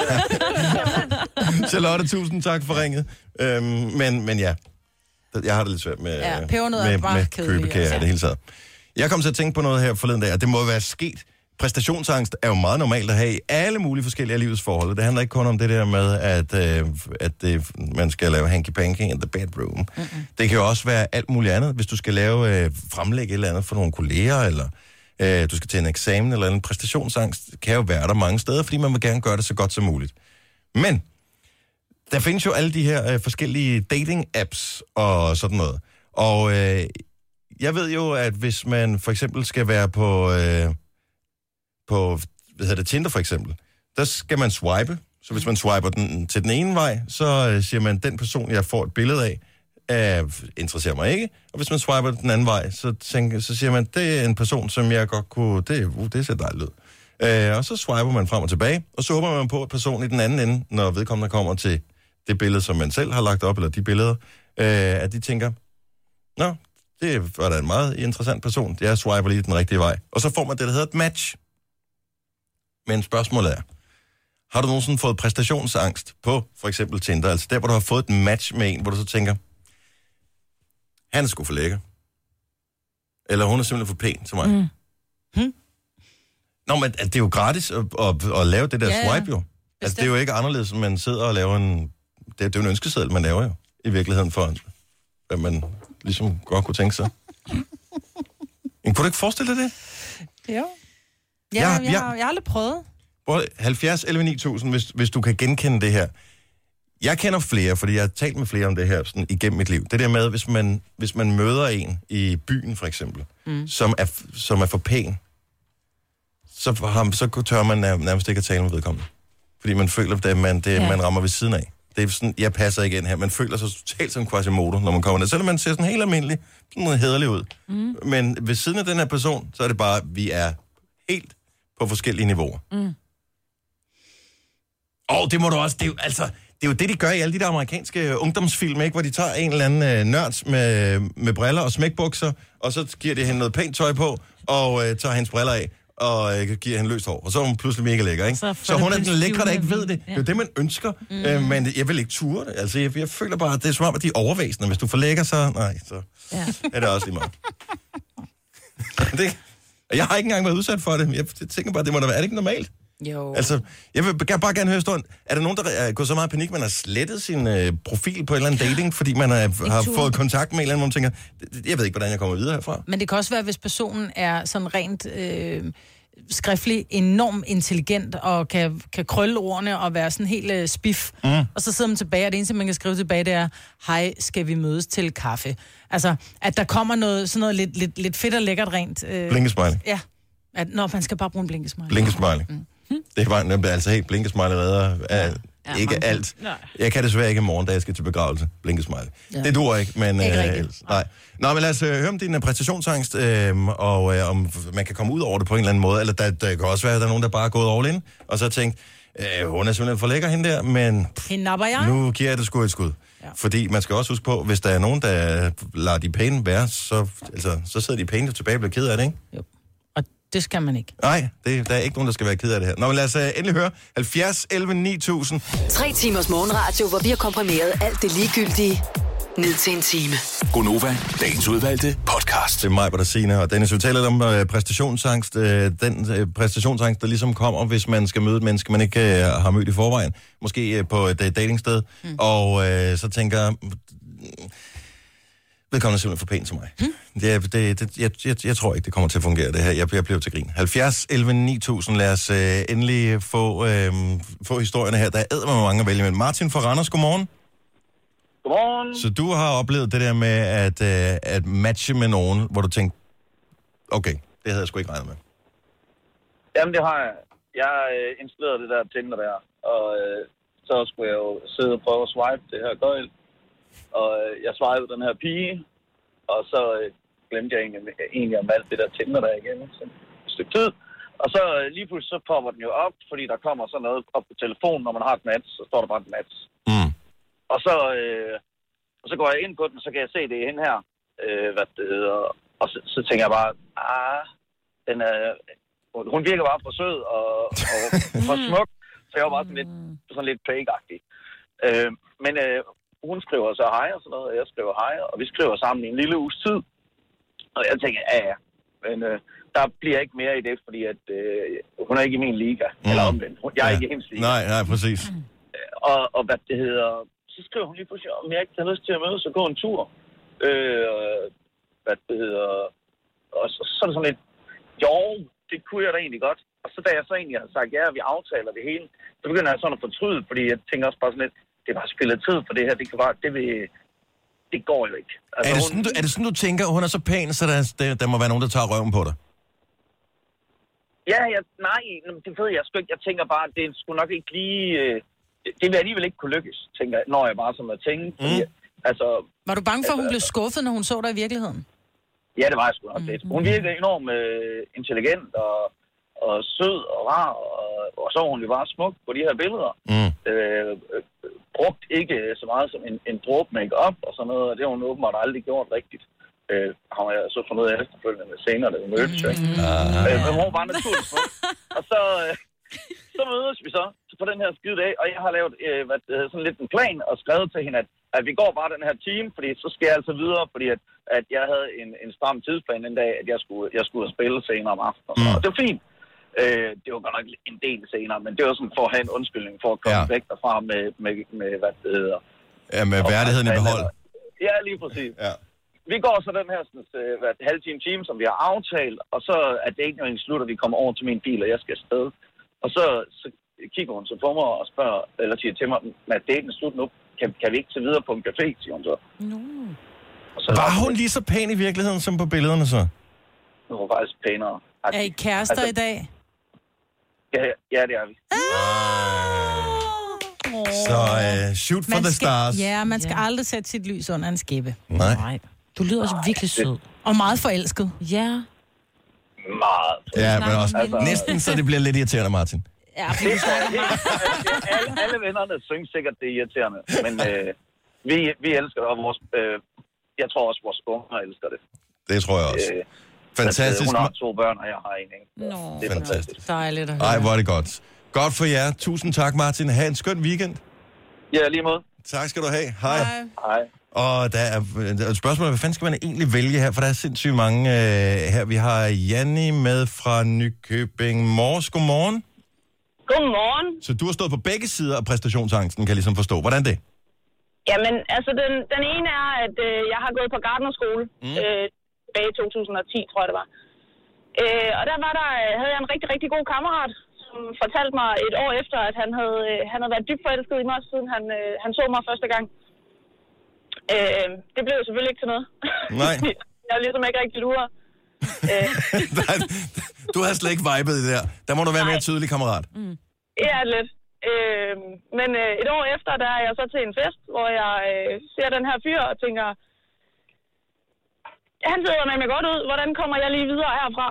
Charlotte, tusind tak for ringet. Øhm, men, men ja, jeg har det lidt svært med, ja, med, med købekager i det hele taget. Jeg kom til at tænke på noget her forleden dag, og det må være sket. Præstationsangst er jo meget normalt at have i alle mulige forskellige af livets forhold. Det handler ikke kun om det der med, at, øh, at det, man skal lave hanky-panky in the bedroom. Mm-hmm. Det kan jo også være alt muligt andet. Hvis du skal lave øh, fremlægge et eller andet for nogle kolleger, eller øh, du skal til en eksamen, eller en præstationsangst, kan jo være der mange steder, fordi man vil gerne gøre det så godt som muligt. Men der findes jo alle de her øh, forskellige dating-apps og sådan noget. Og øh, jeg ved jo, at hvis man for eksempel skal være på... Øh, på, hvad hedder det, Tinder for eksempel, der skal man swipe. Så hvis man swiper den til den ene vej, så øh, siger man, den person, jeg får et billede af, øh, interesserer mig ikke. Og hvis man swiper den anden vej, så, tænker, så siger man, det er en person, som jeg godt kunne, det, uh, det ser dejligt ud. Øh, og så swiper man frem og tilbage, og så håber man på, at personen i den anden ende, når vedkommende kommer til det billede, som man selv har lagt op, eller de billeder, øh, at de tænker, nå, det var da en meget interessant person, jeg swiper lige den rigtige vej. Og så får man det, der hedder et match. Men spørgsmålet er, har du nogensinde fået præstationsangst på for eksempel Tinder? Altså der, hvor du har fået et match med en, hvor du så tænker, han er sgu for lækker. Eller hun er simpelthen for pæn til mig. Mm. Hmm? Nå, men det er jo gratis at, at, at lave det der ja, swipe jo. Altså det er jo ikke anderledes, at man sidder og laver en... Det er, det er jo en ønskeseddel, man laver jo. I virkeligheden for, hvad man ligesom godt kunne tænke sig. Men kunne du ikke forestille dig det? Jo. Ja, jeg, jeg, jeg, jeg har aldrig prøvet. halvfjerds elleve ni tusind, hvis, hvis du kan genkende det her. Jeg kender flere, fordi jeg har talt med flere om det her sådan, igennem mit liv. Det der med, hvis man, hvis man møder en i byen, for eksempel, mm. som, er, som er for pæn, så, har, så tør man nærmest ikke at tale med vedkommende. Fordi man føler, at man, det, ja. man rammer ved siden af. Det er sådan, jeg passer ikke ind her. Man føler sig totalt som Quasimodo, når man kommer ned. Selvom man ser sådan helt almindelig, sådan hæderlig ud. Mm. Men ved siden af den her person, så er det bare, vi er helt på forskellige niveauer. Mm. Og det må du også, det er jo, altså, det er jo det, de gør i alle de der amerikanske ungdomsfilm, ikke? Hvor de tager en eller anden øh, nørd med, med briller og smækbukser, og så giver de hende noget pænt tøj på, og øh, tager hendes briller af, og øh, giver hende løst hår. Og så er hun pludselig mega lækker, ikke? Så, så hun er den lækre, der ikke ved det. Ja. Det er jo det, man ønsker, mm. øh, men jeg vil ikke ture det. Altså, jeg, jeg føler bare, at det er som om, at de er overvæsende. Hvis du får lækker, så nej, så ja. er det også lige meget. det, jeg har ikke engang været udsat for det. Jeg tænker bare, det må da være. Er det ikke normalt? Jo. Altså, jeg vil bare gerne høre historien. Er der nogen, der er gået så meget i panik, man har slettet sin øh, profil på en eller anden dating, fordi man er, har fået kontakt med en eller anden, hvor man tænker, jeg ved ikke, hvordan jeg kommer videre herfra. Men det kan også være, hvis personen er sådan rent øh, skriftlig, enormt intelligent, og kan, kan krølle ordene og være sådan helt øh, spiff. Mm. Og så sidder man tilbage, og det eneste, man kan skrive tilbage, det er, hej, skal vi mødes til kaffe? Altså, at der kommer noget, sådan noget lidt, lidt, lidt fedt og lækkert rent. Øh, blinkesmiley. Ja, at, når man skal bare bruge en blinkesmiley. Blinkesmiley. Mm. Det er bare, altså helt blinkesmiley redder af ja, ikke man, alt. Nej. Jeg kan desværre ikke i morgen, da jeg skal til begravelse. Blinkesmiley. Ja. Det duer ikke, men... Ikke øh, nej. Nå, men lad os øh, høre om din uh, præstationsangst, øh, og øh, om man kan komme ud over det på en eller anden måde. Eller der, der kan også være, at der er nogen, der bare er gået all in, og så har tænkt, øh, hun er simpelthen for lækker hende der, men hende napper jeg. Nu giver jeg det sgu et skud. Ja. Fordi man skal også huske på, hvis der er nogen, der lader de pæne være, så, altså, så sidder de pæne tilbage og bliver ked af det, ikke? Jo. Og det skal man ikke. Nej, det, der er ikke nogen, der skal være ked af det her. Nå, men lad os uh, endelig høre. halvfjerds elleve ni tusind. Tre timers morgenradio, hvor vi har komprimeret alt det ligegyldige ned til en time. Gonova, dagens udvalgte podcast. Det er mig, Signe, og Dennis, vi taler lidt om uh, præstationsangst. Uh, den uh, præstationsangst, der ligesom kommer, hvis man skal møde et menneske, man ikke uh, har mødt i forvejen. Måske uh, på et uh, datingsted. Mm. Og uh, så tænker jeg, vedkommende er simpelthen for pænt til mig. Mm. Det, det, det, jeg, jeg, jeg tror ikke, det kommer til at fungere, det her. Jeg, jeg bliver til grin. halvfjerds elleve ni tusind. Lad os uh, endelig få, uh, få historierne her. Der er eddermame mange at vælge med. Martin fra Randers, godmorgen. Godmorgen. Så du har oplevet det der med at, uh, at matche med nogen, hvor du tænkte, okay, det havde jeg sgu ikke regnet med. Jamen, det har jeg. Jeg øh, installerede det der Tinder der, og øh, så skulle jeg jo sidde og prøve at swipe det her gøjl. Og øh, jeg swipede den her pige, og så øh, glemte jeg egentlig, egentlig om alt det der Tinder der igen. Så et stykke tid. Og så øh, lige pludselig så popper den jo op, fordi der kommer sådan noget op på telefonen, når man har et match, så står der bare et match. Mm. Og så, øh, og så går jeg ind på den, så kan jeg se det hende her, øh, hvad det hedder. Og så, så tænker jeg bare, ah, den er, hun virker bare for sød og, og for smuk, så jeg var bare sådan lidt, sådan lidt fake-agtig. Øh, men øh, hun skriver så hej og sådan noget, og jeg skriver hej, og vi skriver sammen i en lille uges tid. Og jeg tænker, ja ja, men øh, der bliver ikke mere i det, fordi at, øh, hun er ikke i min liga, mm. eller omvendt. Jeg er ja. ikke i hendes liga. Nej, nej, præcis. Og, og hvad det hedder, så skriver hun lige pludselig, om jeg ikke har lyst til at mødes og gå en tur. Øh, hvad det hedder, og så, så er det sådan lidt, jo, det kunne jeg da egentlig godt. Og så da jeg så egentlig har sagt, ja, vi aftaler det hele, så begynder jeg sådan at fortryde, fordi jeg tænker også bare sådan lidt, det er bare spillet tid for det her, det kan bare, det vil, det går jo ikke. Altså, er, det hun, sådan, du, er det sådan, du tænker, hun er så pæn, så der, der, der må være nogen, der tager røven på dig? Ja, jeg, nej, det ved jeg sgu ikke. Jeg tænker bare, det skulle nok ikke lige, det vil alligevel ikke kunne lykkes, tænker jeg, når jeg bare som at tænke. Mm. Fordi, altså, var du bange for, altså, at hun blev skuffet, når hun så dig i virkeligheden? Ja, det var jeg sgu nok lidt. Hun virker enormt øh, intelligent og, og sød og rar, og, og så var hun jo bare smuk på de her billeder. Mm. Øh, øh, brugt ikke så meget som en, en dråbe make-up og sådan noget, og det har hun åbenbart aldrig gjort rigtigt. Øh, har jeg så fundet ud af efterfølgende senere, da vi mødtes. Mm. Øh, men hun var bare naturligt smuk. Og så, øh, så mødes vi så på den her skide dag, og jeg har lavet øh, hvad, sådan lidt en plan og skrevet til hende, at, at vi går bare den her time, fordi så skal jeg altså videre, fordi at, at jeg havde en, en stram tidsplan den dag, at jeg skulle, jeg skulle spille senere om aftenen. Mm. Og det var fint. Øh, det var godt nok en del senere, men det var sådan for at have en undskyldning for at komme ja. væk derfra med, med, med, hvad det hedder. Ja, med og værdigheden i behold. Ja, lige præcis. Ja. Vi går så den her sådan, hvad, halv time, time, som vi har aftalt, og så er daten jo slutter, vi kommer over til min bil, og jeg skal afsted. Og så, så kigger hun så på mig og spørger, eller siger til mig, at daten er slut nu, kan, kan vi ikke tage videre på en café, siger hun så. No. så var hun lige så pæn i virkeligheden, som på billederne så? Hun var faktisk pænere. Er I kærester altså, i dag? Ja, ja, det er vi. Ah! Så uh, shoot for man the skal, stars. Ja, man skal ja. aldrig sætte sit lys under en skæppe. Nej. Nej. Du lyder også virkelig sød. Og meget forelsket. Ja. Meget. Ja, men også altså, næsten, så det bliver lidt irriterende, Martin. Ja, fordi du snakker meget. alle, alle vennerne synes sikkert, det er irriterende. Men øh, vi, vi elsker det, og vores, øh, jeg tror også, vores unger elsker det. Det tror jeg også. Øh, fantastisk. At, øh, hun har to børn, og jeg har en, ikke? Nå, det er fantastisk. Dejligt at høre. Ej, hvor er det godt. Godt for jer. Tusind tak, Martin. Ha' en skøn weekend. Ja, lige måde. Tak skal du have. Hej. Hej. Hej. Og der er, der er et spørgsmål, hvad fanden skal man egentlig vælge her? For der er sindssygt mange øh, her. Vi har Janni med fra Nykøbing Mors. Godmorgen. Godmorgen. Så du har stået på begge sider af præstationsangsten, kan jeg ligesom forstå. Hvordan det? Jamen, altså den, den ene er, at øh, jeg har gået på gartnerskole mm. øh, tilbage i to tusind og ti, tror jeg det var. Øh, og der var der, havde jeg en rigtig, rigtig god kammerat, som fortalte mig et år efter, at han havde, øh, han havde været dybt forelsket i mig, siden han, øh, han så mig første gang. Øh, det blev selvfølgelig ikke til noget. Nej. Jeg var ligesom ikke rigtig lurer. øh. Du har slet ikke vibet i det der. Der må du være Nej. mere tydelig, kammerat. Mm. Ja, lidt. Øh, men øh, et år efter, der er jeg så til en fest, hvor jeg øh, ser den her fyr og tænker, han sidder med mig godt ud, hvordan kommer jeg lige videre herfra?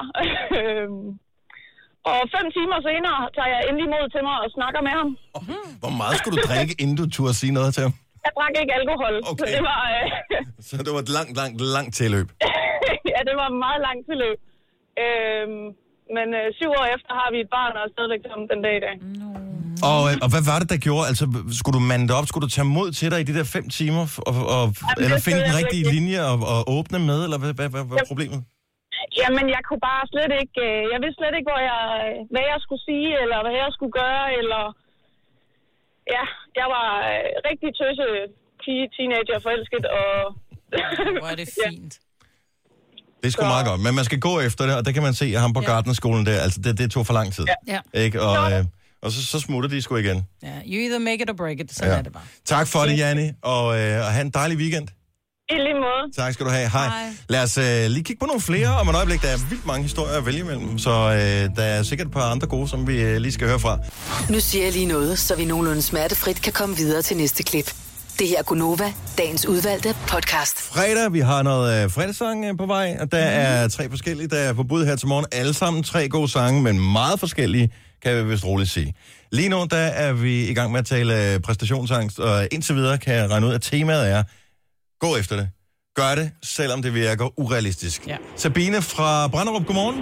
Og fem timer senere tager jeg endelig mod til mig og snakker med ham. Hvor meget skulle du drikke, inden du turde sige noget til ham? Jeg drak ikke alkohol, okay. så det var... Øh... så det var et langt, langt, langt tilløb? Ja, det var et meget langt tilløb. Øh... Men øh, syv år efter har vi et barn, og er stadigvæk sammen den dag i dag. No. Og, og hvad var det, der gjorde? Altså, skulle du mande det op? Skulle du tage mod til dig i de der fem timer? Og, og, Jamen, eller finde den jeg rigtige ikke. linje og, og åbne med? Eller hvad, hvad, hvad var problemet? Jamen, jeg kunne bare slet ikke... Øh, jeg vidste slet ikke, hvor jeg, hvad jeg skulle sige, eller hvad jeg skulle gøre, eller... Ja, jeg var øh, rigtig tøse pige, teenager, forelsket, og... Hvor er det fint. Ja. Det er sgu meget godt, men man skal gå efter det, og det kan man se, at ham på ja. Gartnerskolen der, altså det, det tog for lang tid. Ja. Ikke? Og, øh, og så, så smutter de sgu igen. Ja, you either make it or break it, sådan ja. er det bare. Tak for det, Janni, og, øh, og have en dejlig weekend. I lige måde. Tak skal du have. Hej. Hej. Lad os øh, lige kigge på nogle flere om et øjeblik. Der er vildt mange historier at vælge imellem, så øh, der er sikkert et par andre gode, som vi øh, lige skal høre fra. Nu siger jeg lige noget, så vi nogenlunde smertefrit kan komme videre til næste klip. Det her er Gunova, dagens udvalgte podcast. Fredag, vi har noget øh, fredagssang øh, på vej, og der mm. er tre forskellige, der er på bud her til morgen. Alle sammen tre gode sange, men meget forskellige, kan vi vist roligt sige. Lige nu, der er vi i gang med at tale øh, præstationsangst, og indtil videre kan jeg regne ud, at temaet er, gå efter det. Gør det, selvom det virker urealistisk. Ja. Sabine fra Branderup, godmorgen.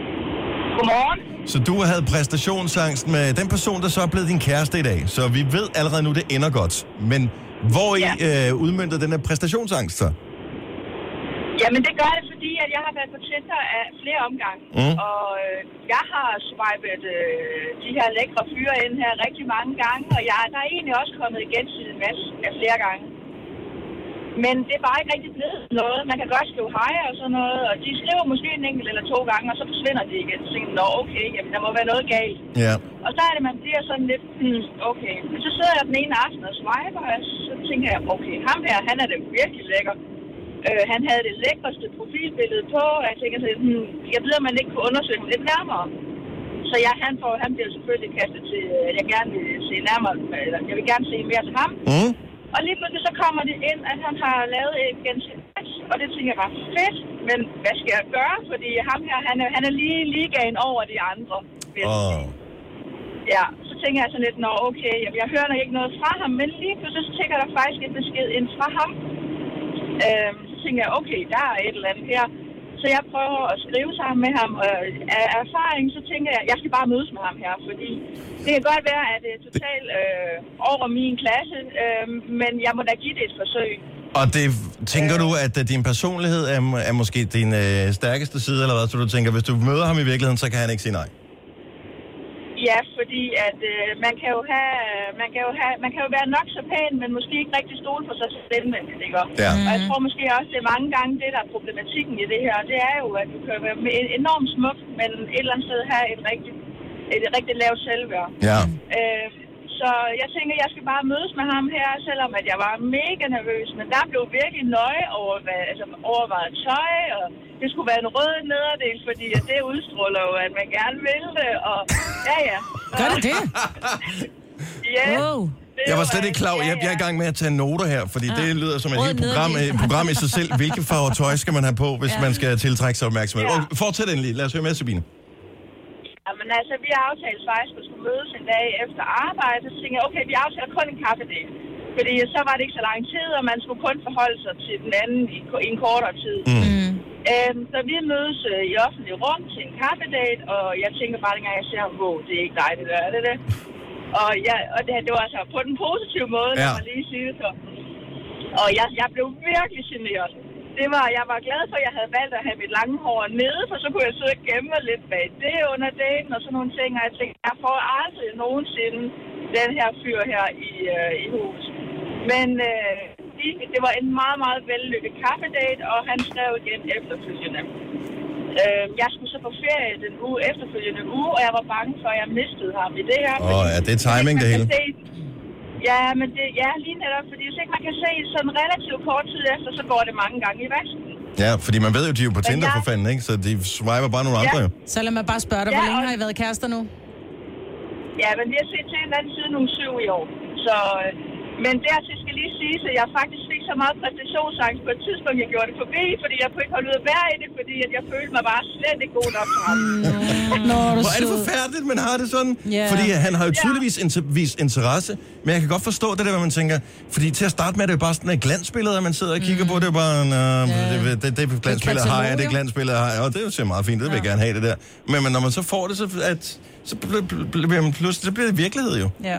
Godmorgen. Så du havde præstationsangst med den person, der så er blevet din kæreste i dag. Så vi ved allerede nu, det ender godt. Men hvor I Ja. øh, udmønter den her præstationsangst så? Jamen, det gør det, fordi at jeg har været på Tinder af flere omgange. Mm. Og øh, jeg har swipet øh, de her lækre fyre ind her rigtig mange gange. Og jeg, der er egentlig også kommet igen siden masse af flere gange. Men det er bare ikke rigtig blevet noget. Man kan godt skrive hej og sådan noget. Og de skriver måske en enkelt eller to gange, og så forsvinder de igen. Så tænker jeg, nå okay, jamen der må være noget galt. Ja. Og så er det, man bliver sådan lidt, hmm, okay. Men så sidder jeg den ene aften og swiper, og så tænker jeg, okay, ham her, han er det virkelig lækker. Øh, han havde det lækreste profilbillede på, og jeg tænker sådan, hmm, jeg ved, om man ikke kunne undersøge ham lidt nærmere. Så jeg, han, får, han bliver selvfølgelig kastet til, at jeg gerne vil se nærmere, eller jeg vil gerne se mere til ham. Mm. Og lige pludselig så kommer det ind, at han har lavet et genskab, og det tænker jeg bare fedt, men hvad skal jeg gøre? Fordi ham her, han er, han er lige ligaen over de andre. Oh. Ja, så tænker jeg sådan lidt, nå okay, jamen, jeg hører nok ikke noget fra ham, men lige pludselig så tænker der faktisk et besked ind fra ham. Øhm, så tænker jeg, okay, der er et eller andet her. Så jeg prøver at skrive sammen med ham, og af erfaring, så tænker jeg, jeg skal bare mødes med ham her, fordi det kan godt være, at det er totalt øh, over min klasse, øh, men jeg må da give det et forsøg. Og det, tænker du, at din personlighed er, er måske din øh, stærkeste side, eller hvad? Så du tænker, hvis du møder ham i virkeligheden, så kan han ikke sige nej? Ja, fordi at øh, man kan jo have, man kan jo have, man kan jo være nok så pæn, men måske ikke rigtig stole på sig selv indvendigt, ikke? Ja. Og jeg tror måske også, det er mange gange det, der er problematikken i det her. Det er jo, at du kan være enormt smuk, men et eller andet sted have et rigtig, et rigtig lavt selvværd. Ja. Øh, så jeg tænker, jeg skal bare mødes med ham her, selvom at jeg var mega nervøs. Men der blev virkelig nøje over, hvad, altså, overvejet tøj, og det skulle være en rød nederdel, fordi at det udstråler jo, at man gerne vil det, og ja, ja. Gør det det? Ja. Wow. Jeg var slet ikke klar. Jeg jeg er i gang med at tage noter her, fordi det lyder som et Rød helt program, nederdel. et program i sig selv. Hvilke farver tøj skal man have på, hvis man skal tiltrække sig opmærksomhed? Ja. Og fortsæt endelig. Lad os høre med, Sabine. Jamen altså, vi har aftalt faktisk, at vi skulle mødes en dag efter arbejde. Så tænkte jeg, okay, vi aftaler kun en kaffedate. Fordi så var det ikke så lang tid, og man skulle kun forholde sig til den anden i, i en kortere tid. Mm. Øhm, så vi mødes øh, i offentlig rum til en kaffedate, og jeg tænker bare, dengang jeg ser ham, wow, det er ikke dig, det der, er det det? Og, jeg, og det, det var altså på den positive måde, ja. Når man lige siger det så. Og jeg, jeg blev virkelig generet. Det var, jeg var glad for, at jeg havde valgt at have mit lange hår nede, for så kunne jeg sidde og gemme mig lidt bag det under dagen og sådan nogle ting. Og jeg tænkte, jeg får aldrig nogensinde den her fyr her i, øh, i huset. Men øh, det var en meget, meget vellykket kaffedate, og han skrev igen efterfølgende. Øh, jeg skulle så på ferie den uge efterfølgende uge, og jeg var bange for, at jeg mistede ham i det her. Åh, oh, ja, det er timing det hele. Ja, men det, ja, lige netop, fordi hvis ikke man kan se sådan relativt kort tid efter, så går det mange gange i vasken. Ja, fordi man ved jo, de er jo på Tinder jeg... for fanden, ikke? Så de swiper bare nogle ja. andre jo. Så lad mig bare spørge dig, ja, hvor længe og... har I været kærester nu? Ja, men vi har set til en anden side nogle syv i år. Så, men dertil skal lige sige, at jeg faktisk fik ikke så meget præstationsangst på et tidspunkt, jeg gjorde det forbi, fordi jeg kunne ikke holde ud at være i det, fordi at jeg følte mig bare slet ikke god nok til ham. Nå, hvor er det forfærdeligt, man har det sådan. Yeah. Fordi han har jo tydeligvis inter- vist interesse, men jeg kan godt forstå det der, hvor man tænker, fordi til at starte med, det er jo bare sådan et glansbillede, at man sidder og kigger mm. på, det er bare en, uh, yeah. det, det, det, det glansbillede har jeg, det glansbillede har jeg, og det ser meget fint, det vil jeg gerne have det der. Men, men når man så får det, så, at, så, bliver man pludselig, så bliver det virkelighed jo. Ja.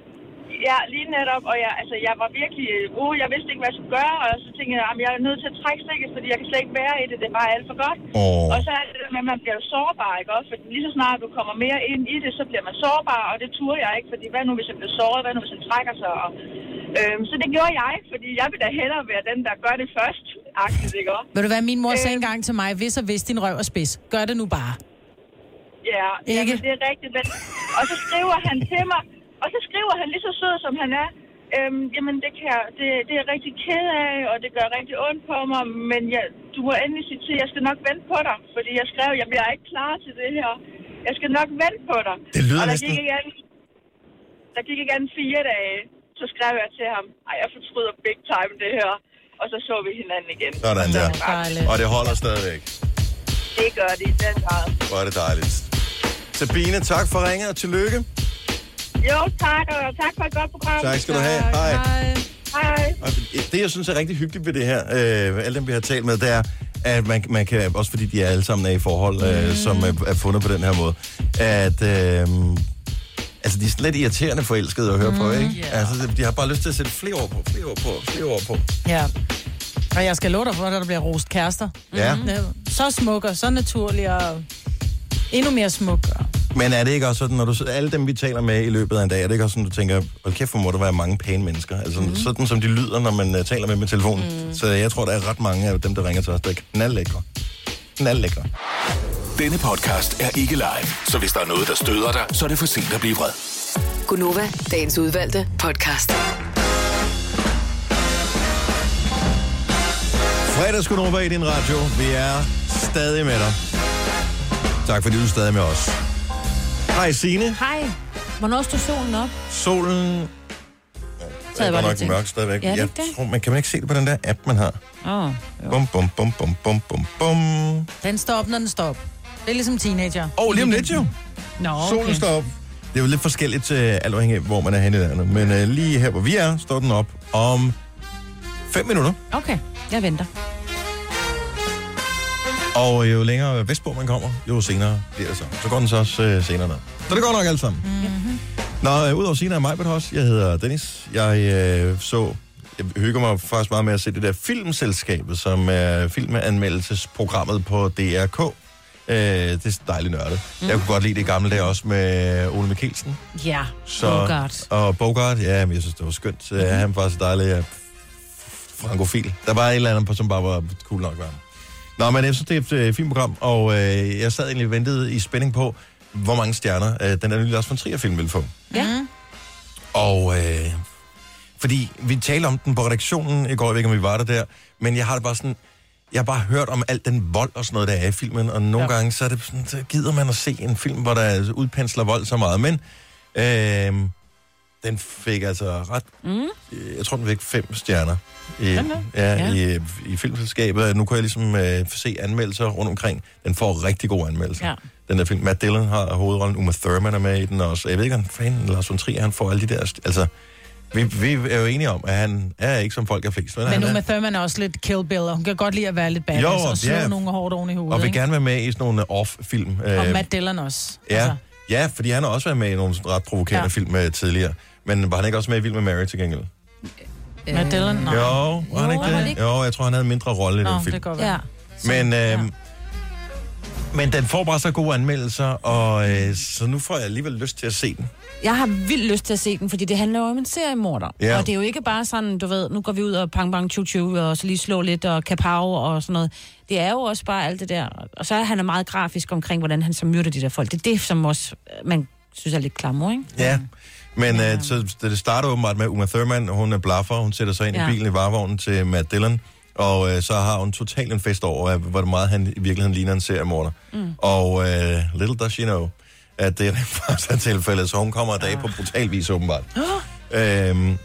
Ja, lige netop, og jeg, altså, jeg var virkelig, uh, jeg vidste ikke, hvad jeg skulle gøre, og så tænkte jeg, at jeg er nødt til at trække stikket, fordi jeg kan slet ikke være i det, det er bare alt for godt. Oh. Og så er det med, at man bliver sårbar, ikke også? For lige så snart du kommer mere ind i det, så bliver man sårbar, og det turde jeg ikke, fordi hvad nu, hvis jeg bliver såret, hvad nu, hvis jeg trækker sig, og, øhm, så det gjorde jeg, fordi jeg vil da hellere være den, der gør det først, agtigt, ikke også? Ved du hvad, min mor sagde øh, engang til mig, hvis og hvis din røv er spids, gør det nu bare. Ja, ikke? Ja, det er rigtigt, men, og så skriver han til mig, Og så skriver han lige så sød, som han er. Øhm, jamen, det, kan jeg, det, det er jeg rigtig ked af, og det gør rigtig ondt på mig. Men jeg, du må endelig sige til, jeg skal nok vente på dig. Fordi jeg skrev, jeg bliver ikke klar til det her. Jeg skal nok vente på dig. Det lyder og der næsten... gik ikke an, der gik ikke an fire dage. Så skrev jeg til ham, ej, jeg fortryder big time det her. Og så så vi hinanden igen. Sådan der. Og det holder stadigvæk. Det gør det i den grad. Hvor er det dejligt. Sabine, tak for ringet og tillykke. Jo, tak, og tak for et godt program. Tak skal du have. Hej. Hej. Hej. Og det, jeg synes er rigtig hyggeligt ved det her, øh, alle dem, vi har talt med, det er, at man, man kan, også fordi de er alle sammen er i forhold, øh, mm. som er, er fundet på den her måde, at øh, altså, de er slet irriterende forelskede at høre mm, på, ikke? Yeah. Altså, de har bare lyst til at sætte flere år på, flere år på, flere år på. Ja. Og jeg skal love dig for, at der bliver rost kærester. Ja. Mm. Så smuk og så naturlig og endnu mere smuk. Men er det ikke også sådan, når du alle dem, vi taler med i løbet af en dag, er det ikke også sådan, du tænker, hold kæft, hvor må der være mange pæne mennesker? Altså mm. sådan, som de lyder, når man uh, taler med med telefonen. Mm. Så jeg tror, der er ret mange af dem, der ringer til os, der er knaldlækre. Knaldlækre. Denne podcast er ikke live, så hvis der er noget, der støder dig, så er det for sent at blive vred. Gunova, dagens udvalgte podcast. Fredags Gunova i din radio. Vi er stadig med dig. Tak fordi du er stadig med os. Hej Signe. Hej. Hvornår stod solen op? Solen så er godt nok mørk stadigvæk. Ja, jeg tror, man kan man ikke se det på den der app, man har. Oh, bum, bum, bum, bum, bum, bum, bum. Den står op, når den står op. Det er ligesom teenager. Åh, oh, lige om lidt jo. Nå, okay. Solen står op. Det er jo lidt forskelligt til alt afhængig af, hvor man er henne i landet. Men uh, lige her, hvor vi er, står den op om fem minutter. Okay, jeg venter. Og jo længere vestpå man kommer, jo senere bliver det så. Så går den så også øh, senere ned. Så det går nok alt sammen. Mm-hmm. Nå, øh, udover Signe og mig, også, jeg hedder Dennis. Jeg øh, så, jeg hygger mig faktisk meget med at se det der Filmselskabet, som er filmanmeldelsesprogrammet på D R K. Øh, det er dejligt nørdet. Mm. Jeg kunne godt lide det gamle der også med Ole Mikkelsen. Ja, så, Bogart. Og Bogart, ja, men jeg synes, det var skønt. Mm. Han var så dejlig ja, frankofil. Der var et eller andet på, som bare var cool nok være. Nå, men jeg synes, det er et øh, filmprogram, og øh, jeg sad egentlig og ventede i spænding på, hvor mange stjerner øh, den der nye Lars von Trier-film ville få. Ja. Og øh, fordi vi talte om den på redaktionen i går, jeg ved ikke, om vi var der der, men jeg har det bare sådan, jeg har bare hørt om alt den vold og sådan noget, der er i filmen, og nogle ja. gange, så, er det sådan, så gider man at se en film, hvor der udpensler vold så meget, men øh, den fik altså ret, mm. jeg tror, den fik fem stjerner. I, ja, ja. I, i filmselskabet. Nu kan jeg ligesom øh, se anmeldelser rundt omkring. Den får rigtig gode anmeldelser. Ja. Den der film. Matt Dillon har hovedrollen. Uma Thurman er med i den også. Jeg ved ikke, om fanden Lars von Trier, han får alle de der... Altså, vi, vi er jo enige om, at han er ikke som folk er flest. Men, men Uma Thurman er også lidt Kill Bill, og hun kan godt lide at være lidt badass jo, og slå ja. nogle hårdt oven i hovedet. Og vil ikke? gerne være med i sådan nogle off-film. Og Matt Dillon også. Ja, altså. ja, fordi han har også været med i nogle ret provokerende ja. film uh, tidligere. Men var han ikke også med i Vild med Mary til gengæld? Matt Dillon? Nej. Jo, var han ikke det? Ikke? Jo, jeg tror, han havde en mindre rolle i Nå, den film. Det går ja. Men, øh, ja. men den får bare så gode anmeldelser, og øh, så nu får jeg alligevel lyst til at se den. Jeg har vildt lyst til at se den, fordi det handler jo om en seriemorder. Ja. Og det er jo ikke bare sådan, du ved, nu går vi ud og pang bang chu chu, og så lige slå lidt og kapow og sådan noget. Det er jo også bare alt det der. Og så er han meget grafisk omkring, hvordan han så myrder de der folk. Det er det, som også man synes er lidt klammer, ikke? Ja. Men ja. øh, så det starter åbenbart med Uma Thurman, hun er blaffer, hun sætter sig ind ja. i bilen i varevognen til Matt Dillon, og øh, så har hun totalt en fest over, hvor det meget han i virkeligheden ligner en seriemorder. Mm. Og øh, little does she know, at det er faktisk tilfældet, så hun kommer af dag ja. på brutal vis åbenbart. Oh. Øhm,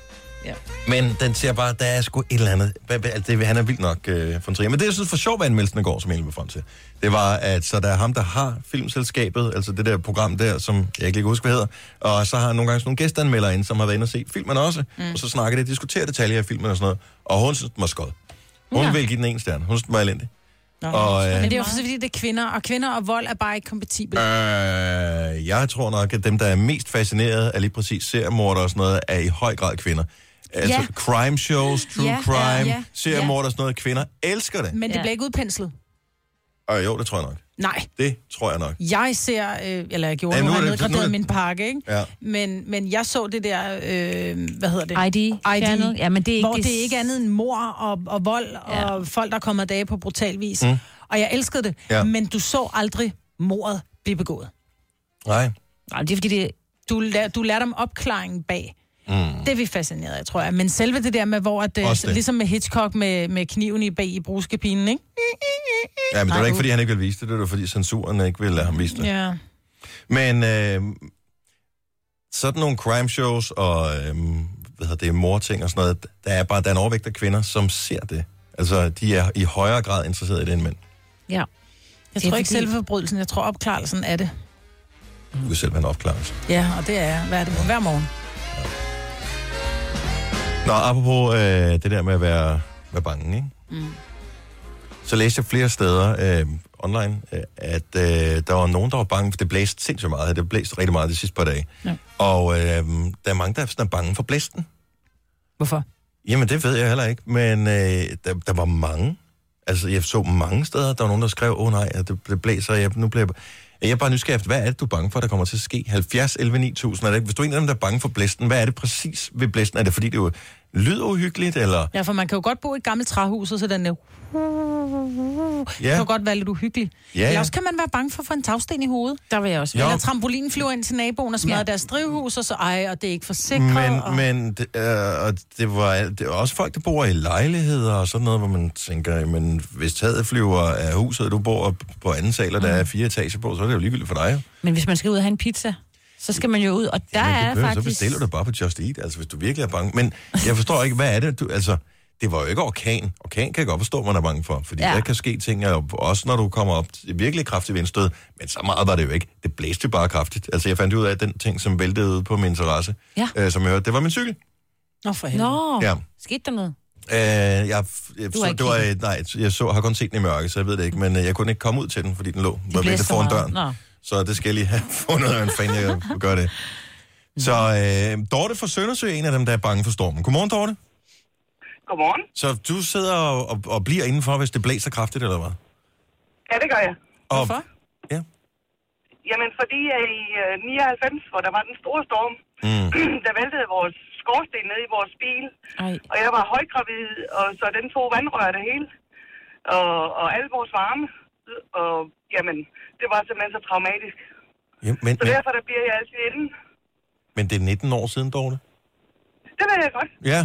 Ja. Men den siger bare, der er sgu et eller andet. Altså, det, han er vildt nok øh, von Trier. Men det, jeg synes for sjov, hvad anmeldelsen går, som jeg egentlig frem til, det var, at så der er ham, der har filmselskabet, altså det der program der, som jeg ikke lige kan huske, hvad hedder, og så har han nogle gange sådan nogle gæsteanmeldere ind, som har været inde og se filmen også, mm. og så snakker de, diskuterer detaljer af filmen og sådan noget, og hun synes, den var skød. Hun ja. vil give den en stjerne. Hun synes, den var elendig. Nå, og, øh, men det er jo fordi, det er kvinder, og kvinder og vold er bare ikke kompatibelt. Øh, jeg tror nok, at dem, der er mest fascineret af lige præcis seriemorder og sådan noget, er i høj grad kvinder. Altså ja. crime shows, true ja, crime, ja, ja. seriemorder og sådan noget, kvinder elsker det. Men det ja. bliver ikke udpenslet. Øh, jo, det tror jeg nok. Nej. Det tror jeg nok. Jeg ser, øh, eller jeg gjorde, ja, nu har jeg nedgraderet min pakke, ikke? Ja. Men, men jeg så det der, øh, hvad hedder det? I D. I D. Ja, men det er ikke hvor det... det er ikke andet end mor og, og vold, ja. og folk, der kommer af dage på brutal vis. Mm. Og jeg elskede det, ja. men du så aldrig mordet blive begået. Nej. Nej, det er fordi det... Du, lær, du lærte om opklaringen bag. Mm. Det er vi fascineret af, tror jeg. Men selve det der med, hvor at, det. ligesom med Hitchcock med, med kniven i bag i bruskabinen, ikke? Ja, men det var ikke, fordi han ikke ville vise det. Det var, fordi censuren ikke ville lade ham vise det. Ja. Men øh, sådan nogle crime shows og øh, hvad hedder det, mordting og sådan noget, der er bare der er en overvægt af kvinder, som ser det. Altså, de er i højere grad interesseret i det end mænd. Ja. Jeg tror ikke selve forbrydelsen, jeg tror opklarelsen af det. Du kan selv være en opklarelse. Ja, og det er, hvad er det, hver morgen. Nå, apropos øh, det der med at være, være bange, ikke? Mm. Så læste jeg flere steder øh, online, øh, at øh, der var nogen, der var bange, for det blæste sindssygt meget. Det blæste rigtig meget de sidste par dage. Ja. Og øh, der er mange, der er sådan bange for blæsten. Hvorfor? Jamen, det ved jeg heller ikke, men øh, der, der var mange. Altså, jeg så mange steder, der var nogen, der skrev, åh oh, nej, det, det blæser, jeg, nu bliver jeg... Jeg er bare nysgerrig efter, hvad er det, du er bange for, der kommer til at ske? halvfjerds elleve ni tusind, er det ikke? Hvis du er en af dem, der er bange for blæsten, hvad er det præcis ved blæsten? Er det fordi, det jo lyder uhyggeligt, eller? Ja, for man kan jo godt bo i et gammelt træhus, og så den der... Ja. Det kan jo godt være lidt uhyggeligt. Ja. Eller også kan man være bange for at få en tagsten i hovedet. Der vil jeg også være. Eller trampolinen flyver ind til naboen og smadrer ja. deres drivhus, og så ej, og det er ikke forsikret. Men, og... men det, øh, det, var, det var også folk, der bor i lejligheder og sådan noget, hvor man tænker, men hvis taget flyver af huset, du bor på anden sal, og der er fire etager på, så er det jo ligegyldigt for dig. Men hvis man skal ud og have en pizza, så skal man jo ud, og der ja, er behøver, faktisk... Så bestiller du bare på Just Eat, altså hvis du virkelig er bange. Men jeg forstår ikke, hvad er det, du... Altså, det var jo ikke orkan. Orkan kan jeg godt forstå, man er bange for, fordi ja. der kan ske ting, også når du kommer op til virkelig kraftig vindstød, men så meget var det jo ikke. Det blæste bare kraftigt. Altså, jeg fandt ud af, at den ting, som væltede ud på min terrasse, ja. øh, som jeg hørte, det var min cykel. Nå, for helvede. Nå, ja. Skete der noget? Øh, jeg, jeg, så, det var, nej, jeg så, har kun set den i mørke, så jeg ved det ikke, men jeg kunne ikke komme ud til den, fordi den lå virkelig foran døren. Nå. Så det skal jeg lige have fundet ud af, en fan, jeg gør det. Så øh, Dorte fra Søndersø er en af dem, der er bange for stormen. Godmorgen, Dorte. Godmorgen. Så du sidder og, og, og bliver indenfor, hvis det blæser kraftigt, eller hvad? Ja, det gør jeg. Og, Hvorfor? Ja. Jamen, fordi jeg i uh, nioghalvfems, hvor der var den store storm, mm. der væltede vores skorsten ned i vores bil. Ej. Og jeg var højgravid, og så den tog vandrør det hele. Og, og al vores varme. Og jamen, det var simpelthen så traumatisk. Ja, men, så derfor der bliver jeg altid inde. Men det er nitten år siden, Dorte? Det ved jeg godt. Ja.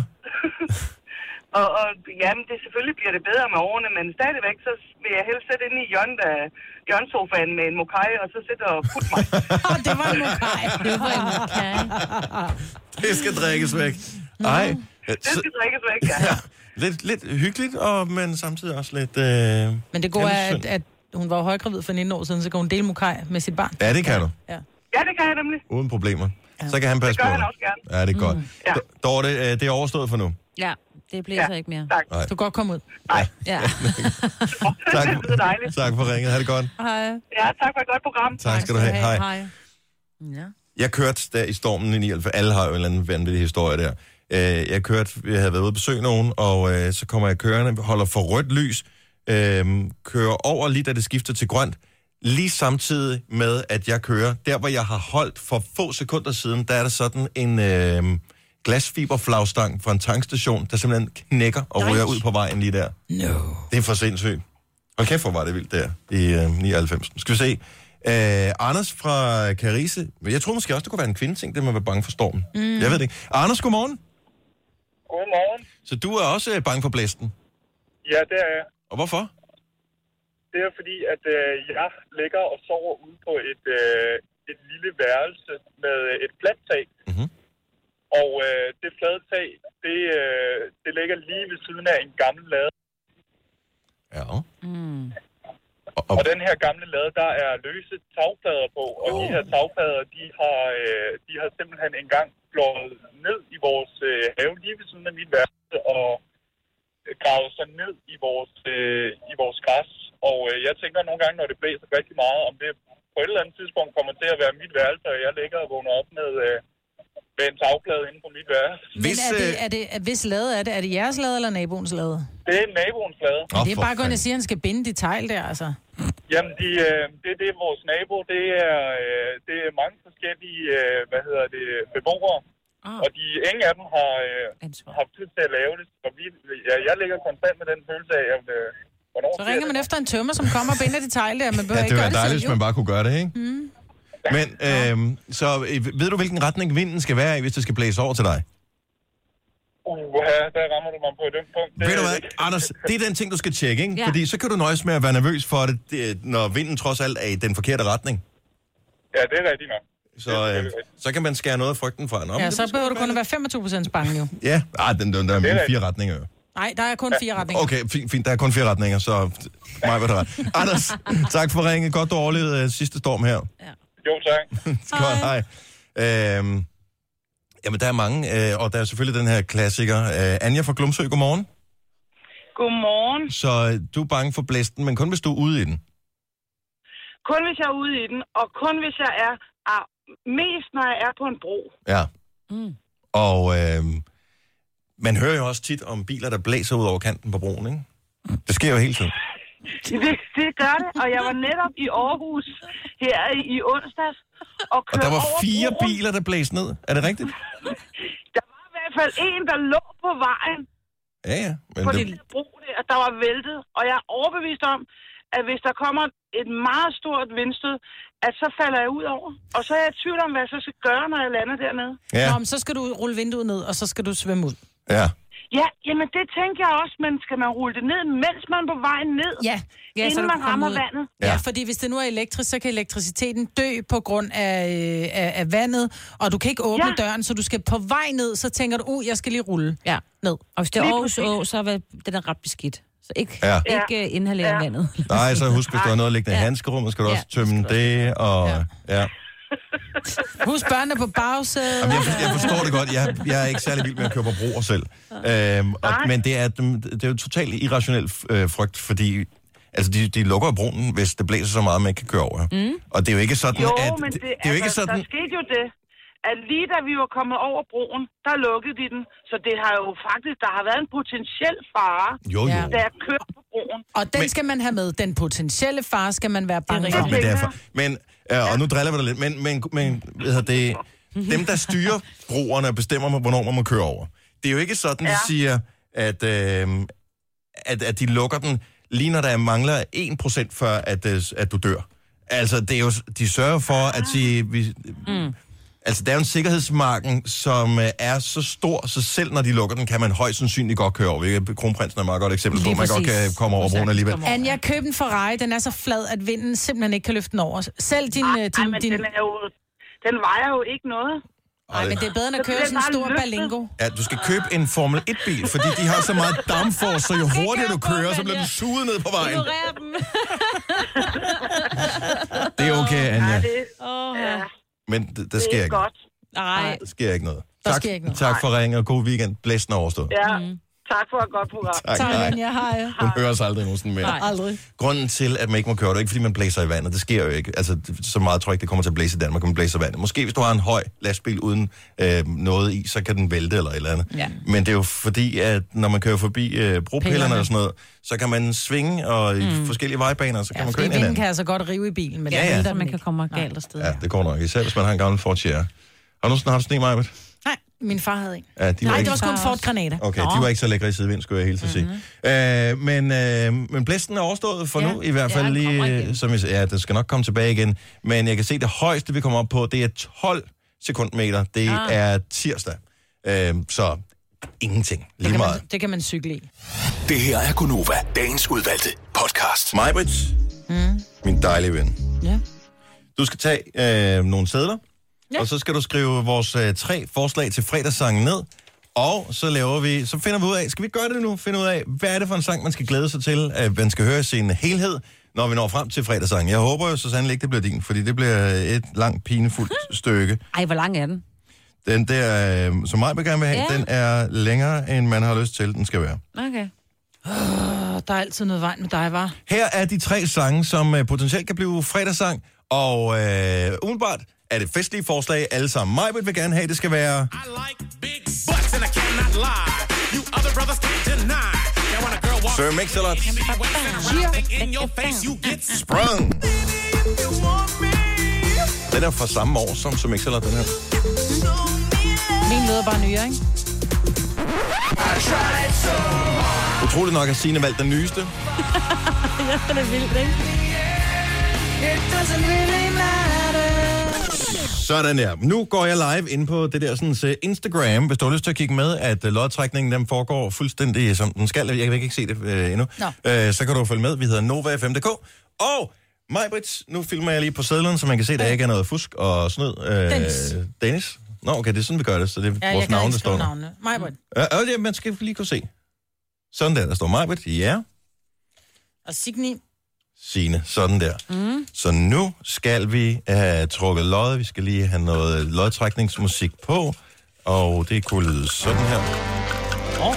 Og, og jamen, det selvfølgelig bliver det bedre med årene, men stadigvæk, så vil jeg helst sætte inde i hjørnet af hjørnsofaen med en mokai, og så sætte og putte mig. Det var en mokai. Det var en mokai. Det skal drikkes væk. Ej. Det skal drikkes væk, ja. ja. Lidt, lidt hyggeligt, og, men samtidig også lidt... Øh, men det gode er, at, at hun var højgravid for nitten år siden, så kan hun dele mokai med sit barn. Ja, det kan du. Ja, ja det kan jeg nemlig. Uden problemer. Ja. Så kan han passe på. Det gør han også gerne. Ja, det er godt. Mm. Ja. Dorte, det er overstået for nu. Ja, det bliver ja. så ikke mere. Tak. Nej. Du kan godt komme ud. Nej. Ja. tak, tak for ringet. Ha' det godt. Hej. Ja, tak for et godt program. Tak skal du have. Hej. Hej. Ja. Jeg kørte der i stormen i nioghalvfems. Alle har jo en eller anden vanvittig historie der. Jeg kørte, jeg havde været ude at besøge nogen, og så kommer jeg kørende, holder for rødt lys, kører over lige da det skifter til grønt, lige samtidig med, at jeg kører. Der, hvor jeg har holdt for få sekunder siden, der er der sådan en øh, glasfiberflagstang fra en tankstation, der simpelthen knækker og ryger ud på vejen lige der. No. Det er for sindssygt. Hold kæft, hvor var det vildt der i øh, nioghalvfems. Skal vi se. Øh, Anders fra Carise. Jeg tror måske også, det kunne være en kvindeting, det må være bange for stormen. Mm. Jeg ved det ikke. Anders, godmorgen. Godmorgen. Så du er også øh, bange for blæsten? Ja, det er jeg. Og hvorfor? Det er fordi, at øh, jeg ligger og sover ude på et, øh, et lille værelse med et fladt tag. Mm-hmm. Og øh, det flade tag, det, øh, det ligger lige ved siden af en gammel lade. Ja. Mm. Og, og den her gamle lade, der er løse tagplader på, og oh. de her tagplader, de har, øh, de har simpelthen engang flået ned i vores øh, have, lige ved siden af mit værelse, og gravet sig ned i vores, øh, i vores græs. Og øh, jeg tænker nogle gange, når det blæser rigtig meget, om det på et eller andet tidspunkt kommer til at være mit værelse, og jeg ligger og vågner op med, øh, med en tagplade inde på mit værelse. Hvis, Men er det, er det, er, hvis lade er det? Er det jeres lade eller naboens lade? Det er naboens lade. Oh, det er bare godt at sige, at han skal binde de tegl der, altså. Jamen, de, øh, det, det er vores nabo. Det er, øh, det er mange forskellige, øh, hvad hedder det, beboere. Ah. Og de, ingen af dem har øh, haft tid til at lave det. Så vi, ja, jeg ligger konstant med den følelse af, at øh, hvornår... Så ringer man efter en tømmer, som kommer og binder de tegl der. Man behøver ja, det ikke var gøre dejligt, det hvis man bare kunne gøre det, ikke? Mm. Men, øh, så ved du, hvilken retning vinden skal være i, hvis det skal blæse over til dig? Uha, der rammer du mig på den punkt. Det ved du hvad, Anders, det er den ting, du skal tjekke, ikke? Ja. Fordi så kan du nøjes med at være nervøs for det, det, når vinden trods alt er i den forkerte retning. Ja, det er rigtigt nok. Så, øh, så kan man skære noget af frygten fra. Nå, Ja, så behøver du kun at være femogtyve procent bange jo. Ja, ah, den, den, der er mere fire retninger jo. Nej, der er kun fire retninger. Okay, fint, fint. Der er kun fire retninger, så mig var det ret. Anders, tak for ringet. Godt, du overlevede uh, sidste storm her. Ja. Jo, tak. Godt, hej. Øhm, jamen, der er mange, øh, og der er selvfølgelig den her klassiker. Øh, Anja fra Glumsø, godmorgen. Godmorgen. Så øh, du er bange for blæsten, men kun hvis du er ude i den? Kun hvis jeg er ude i den, og kun hvis jeg er, er mest, når jeg er på en bro. Ja. Mm. Og øh, man hører jo også tit om biler, der blæser ud over kanten på broen, ikke? Det sker jo hele tiden. Det, det gør det, og jeg var netop i Aarhus her i, i onsdags. Og, og der var fire broen. biler, der blæste ned. Er det rigtigt? Der var i hvert fald en, der lå på vejen. Ja, ja. Men på det... den bro der, der var væltet. Og jeg er overbevist om, at hvis der kommer et meget stort vindstød, at så falder jeg ud over. Og så er jeg i tvivl om, hvad jeg så skal gøre, når jeg lander dernede. Ja. Nå, men så skal du rulle vinduet ned, og så skal du svømme ud. Ja. Ja, jamen det tænker jeg også, men skal man rulle det ned, mens man er på vej ned, ja. Ja, inden man rammer vandet? Ja. ja, fordi hvis det nu er elektrisk, så kan elektriciteten dø på grund af, af, af vandet, og du kan ikke åbne ja. døren, så du skal på vej ned, så tænker du, uh, jeg skal lige rulle ja. ned. Og hvis det er Aarhus Å, så er den er ret beskidt. Så ikke, ja. ikke uh, inhalere ja. vandet. Nej, så husk, hvis du har noget liggende i ja. handskerummet, skal du ja. også tømme det, og ja. ja. Husk børnene på bagsædet. Jamen, jeg, jeg forstår det godt. Jeg, jeg er ikke særlig vild med at køre på broer selv. Øhm, og, men det er, det er jo totalt irrationel øh, frygt, fordi altså, de, de lukker broen, hvis det blæser så meget, at man ikke kan køre over. Mm. Og det er jo ikke sådan, jo, at... men det, det, det er jo ikke altså, sådan... Der skete jo det, at lige da vi var kommet over broen, der lukkede de den. Så det har jo faktisk... Der har været en potentiel fare, jo, jo. da jeg kørte på broen. Og den men, skal man have med. Den potentielle fare skal man være bange for. Men derfor... Men, ja, og nu driller vi dig lidt, men, men, men hvad hedder det, dem, der styrer broerne, bestemmer, hvornår man må køre over. Det er jo ikke sådan, ja. de siger, at, øh, at, at de lukker den, lige når der mangler en procent før, at, at du dør. Altså, det er jo, de sørger for, at sige... Vi, mm. Altså, der er jo en sikkerhedsmarken, som er så stor, så selv når de lukker den, kan man højst sandsynligt godt køre over. Kronprinsen er et meget godt eksempel på, at man godt kan komme over broen alligevel. Anja, køb en Ferrari, den er så flad, at vinden simpelthen ikke kan løfte den over. Selv din... Ej, din, men din... Den, er jo, den vejer jo ikke noget. Nej, men det er bedre end at køre sådan en stor Berlingo. Ja, du skal købe en Formel et-bil, fordi de har så meget dampforce, så jo hurtigere du kører, så bliver du suget ned på vejen. Det er okay, Anja. Ja, det, oh, ja. Men det, der sker ikke. Godt. Nej. Der sker ikke noget. Der tak, sker ikke noget. tak for ringen, og god weekend. Blæsten er overstået. Ja, mm. tak for et godt program. Tak, tak hej. Anja, hej. Hun hører os aldrig nogensinde mere. Nej, aldrig. Grunden til, at man ikke må køre, det er ikke, fordi man blæser i vandet. Det sker jo ikke. Altså, så meget tror jeg ikke, det kommer til at blæse i Danmark, kan man blæse i vandet. Måske hvis du har en høj lastbil uden øh, noget i, så kan den vælte eller et eller andet. Ja. Men det er jo fordi, at når man kører forbi øh, bropillerne og sådan noget, så kan man svinge og i mm. forskellige vejbaner, så kan ja, man køre ind i hinanden. Ja, kan altså godt rive i bilen, men ja, det ja. vælter, man kan komme galt afsted. Ja, det går nok. Især hvis man har en gammel Ford Sierra. Har du sådan haft sne, Majbert? Nej, min far havde en. Ja, de Nej, ikke... det var sgu en Ford Granada. Okay, Nå. de var ikke så lækre i sidevind, skulle jeg helt til mm-hmm. sige. Øh, men, øh, men blæsten er overstået for ja. nu, i hvert fald ja, lige, som jeg, ja, den skal nok komme tilbage igen. Men jeg kan se, det højeste, vi kommer op på, det er tolv sekundmeter. Det ah. er tirsdag. Øh, så ingenting. Lige det, kan meget. man, det kan man cykle i. Det her er Gonova, dagens udvalgte podcast. Majbrit, mm. min dejlige ven. Ja. Du skal tage øh, nogle sedler, ja. Og så skal du skrive vores uh, tre forslag til fredagssangen ned. Og så laver vi, så finder vi ud af, skal vi gøre det nu? Finde ud af, hvad er det for en sang, man skal glæde sig til, at man skal høre sin helhed, når vi når frem til fredagssangen. Jeg håber jo så sandelig ikke, det bliver din, fordi det bliver et langt, pinefuldt stykke. Ej, hvor lang er den? Den der, som mig vil gerne vil have, ja. Den er længere, end man har lyst til, den skal være. Okay. Oh, der er altid noget vejen med dig, var. Her er de tre sange, som uh, potentielt kan blive fredagssang, og uh, umiddelbart er det festlige forslag alle sammen. Mig vil gerne have, det skal være... Sir Mix-a-Lot. Sprung. Den er fra samme år som Sir Mix-a-Lot, den her. Min lyder bare nyere, ikke? Utroligt nok har Signe valgt den nyeste. Ja, det er vildt, ikke? Sådan der. Nu går jeg live ind på det der sådan, Instagram, hvis du har lyst til at kigge med, at uh, lodtrækningen den foregår fuldstændig som den skal. Jeg kan ikke se det uh, endnu. No. Uh, så kan du følge med. Vi hedder Nova F M punktum d k. Og Majbrit, nu filmer jeg lige på sædlen, så man kan se, at der ikke er noget fusk og snyd. Uh, Dennis. Dennis. Nå, okay, det er sådan, vi gør det. Så det er ja, vores navn, der står der. Navne. Majbrit. Ja, ja, man skal lige kunne se. Sådan der, der står Majbrit. Ja. Og Signi. Signe, sådan der. Mm. Så nu skal vi have trukket lod. Vi skal lige have noget lodtrækningsmusik på. Og det kunne lyde sådan her. Oh.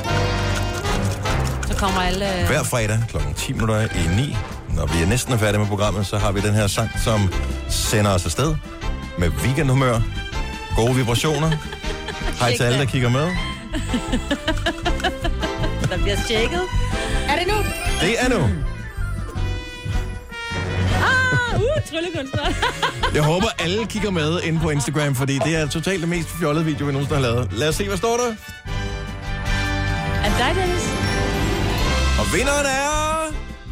Så kommer alle... Hver fredag klokken ti minutter i ni. Når vi er næsten færdige med programmet, så har vi den her sang, som sender os afsted med weekendhumør, gode vibrationer. Hej til alle, der kigger med. Der bliver tjekket. Er det nu? Det er nu. Ah, uh, tryllekunstner. Jeg håber, alle kigger med inde på Instagram, fordi det er totalt det mest fjollede video, vi nogensinde har lavet. Lad os se, hvad står der? Er det dig, Dennis? Og vinderen er...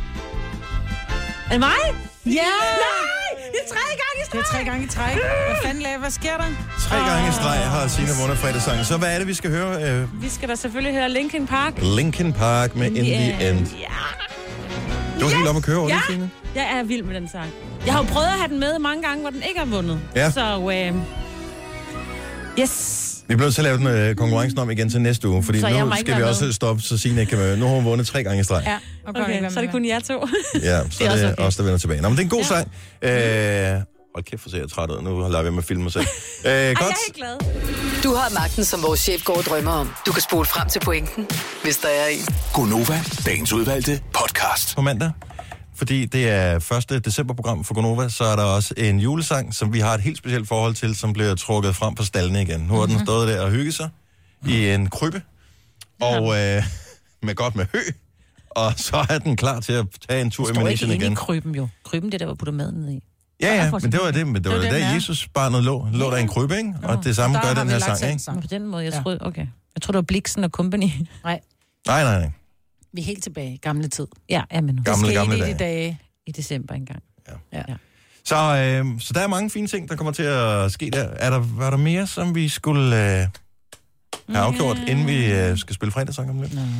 Er det mig? Ja! Yeah. Nej! Det er tre gange i streg! Det er tre gange i træk. Hvad fanden laver? Hvad sker der? Tre gange i streg har Signe vundet fredagssangen. Så hvad er det, vi skal høre? Uh... Vi skal da selvfølgelig høre Linkin Park. Linkin Park med In, in the, the End. Ja. Du har helt om at køre over ja. det, Signe? Jeg er vild med den sang. Jeg har jo prøvet at have den med mange gange, hvor den ikke har vundet. Ja. Så, uh... yes. Vi bliver til at lave den uh, konkurrencen om igen til næste uge, fordi nu skal vi også stoppe, så Signe ikke kan med. Nu har hun vundet tre gange i streg. Ja, okay, okay. Så er det kun jer to. Ja, så det er det okay. Os, der vender tilbage. Nå, men det er en god ja. sang. Uh, hold kæft, for ser jeg træt ud. Nu lader vi med at filme mig selv. Uh, godt. Ej, jeg er helt glad. Du har magten, som vores chef går og drømmer om. Du kan spole frem til pointen, hvis der er en. Gonova, dagens udvalgte podcast. På mandag, fordi det er første december-program for Gonova, så er der også en julesang, som vi har et helt specielt forhold til, som bliver trukket frem på stallene igen. Nu har den stået der og hygget sig i en krybbe, og øh, med godt med hø, og så er den klar til at tage en tur i Manation igen. Det står ikke i krybben jo. Krybben, det der, hvor putter maden ned i. Ja, ja, men det var det, men det var det, der Jesus barnet lå, lå der i en krybbe, ikke? Og det samme gør den her sang, ikke? På den måde, jeg ja. troede, okay. Jeg troede, det var Bliksen og Company. Nej. Nej, nej, nej. Vi er helt tilbage i gamle tid. Ja, ja, men gamle, det gamle dage. I dage. I december engang. Ja. ja. Så, øh, så der er mange fine ting, der kommer til at ske der. Er der, var der mere, som vi skulle øh, have afgjort, mm. inden vi øh, skal spille fredagssang om lidt? Nej.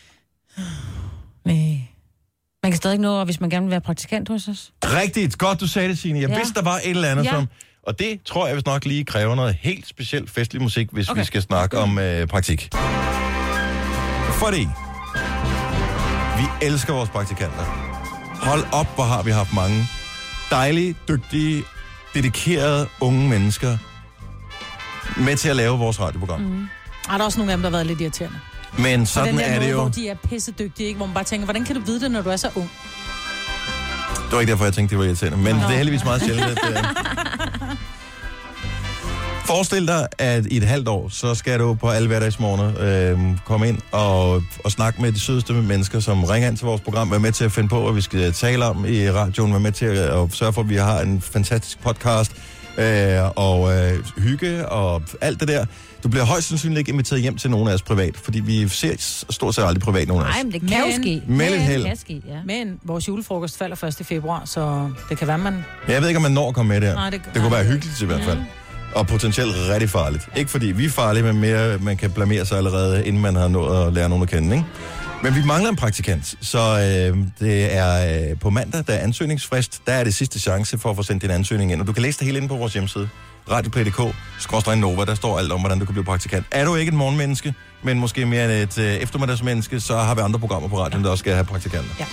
Nej. Man kan stadig nå, hvis man gerne vil være praktikant hos os. Rigtigt. Godt, du sagde det, Signe. Jeg ja. vidste, der var et eller andet, ja. som... Og det tror jeg, hvis nok lige kræver noget helt specielt festlig musik, hvis okay. vi skal snakke om øh, praktik. Fordi vi elsker vores praktikanter. Hold op, hvor har vi haft mange dejlige, dygtige, dedikerede unge mennesker med til at lave vores radioprogram. Mm. Er der også nogle af dem, der har været lidt irriterende? Men sådan den der er måde, det jo. Hvor de er pissedygtige, ikke? Hvor man bare tænker, hvordan kan du vide det, når du er så ung? Det var ikke derfor, jeg tænkte, det var irriterende. Men Nå. det er heldigvis meget sjældent, at... Uh... Forestil dig, at i et halvt år, så skal du på alle hverdagsmorgener øh, komme ind og, og snakke med de sødeste mennesker, som ringer ind til vores program, være med til at finde på, hvad vi skal tale om i radioen, være med til at, at sørge for, at vi har en fantastisk podcast, øh, og øh, hygge og alt det der. Du bliver højst sandsynligt ikke inviteret hjem til nogen af os privat, fordi vi ser stort set aldrig privat nogen af os. Nej, men det kan jo ske. Med lidt held. Ja. Men vores julefrokost falder første februar, så det kan være, man... Jeg ved ikke, om man når at komme med der. Nej, det, det kunne være hyggeligt i hvert fald. Mm. Og potentielt rigtig farligt. Ikke fordi vi er farlige, men mere man kan blamere sig allerede, inden man har nået at lære nogen at kende, ikke? Men vi mangler en praktikant, så øh, det er øh, på mandag, der er ansøgningsfrist. Der er det sidste chance for at få sendt din ansøgning ind. Og du kan læse det hele inde på vores hjemmeside. radioplay punktum d k skråstreg Nova, der står alt om, hvordan du kan blive praktikant. Er du ikke et morgenmenneske, men måske mere end et øh, eftermiddagsmenneske, så har vi andre programmer på radioen, der også skal have praktikanter. Ja.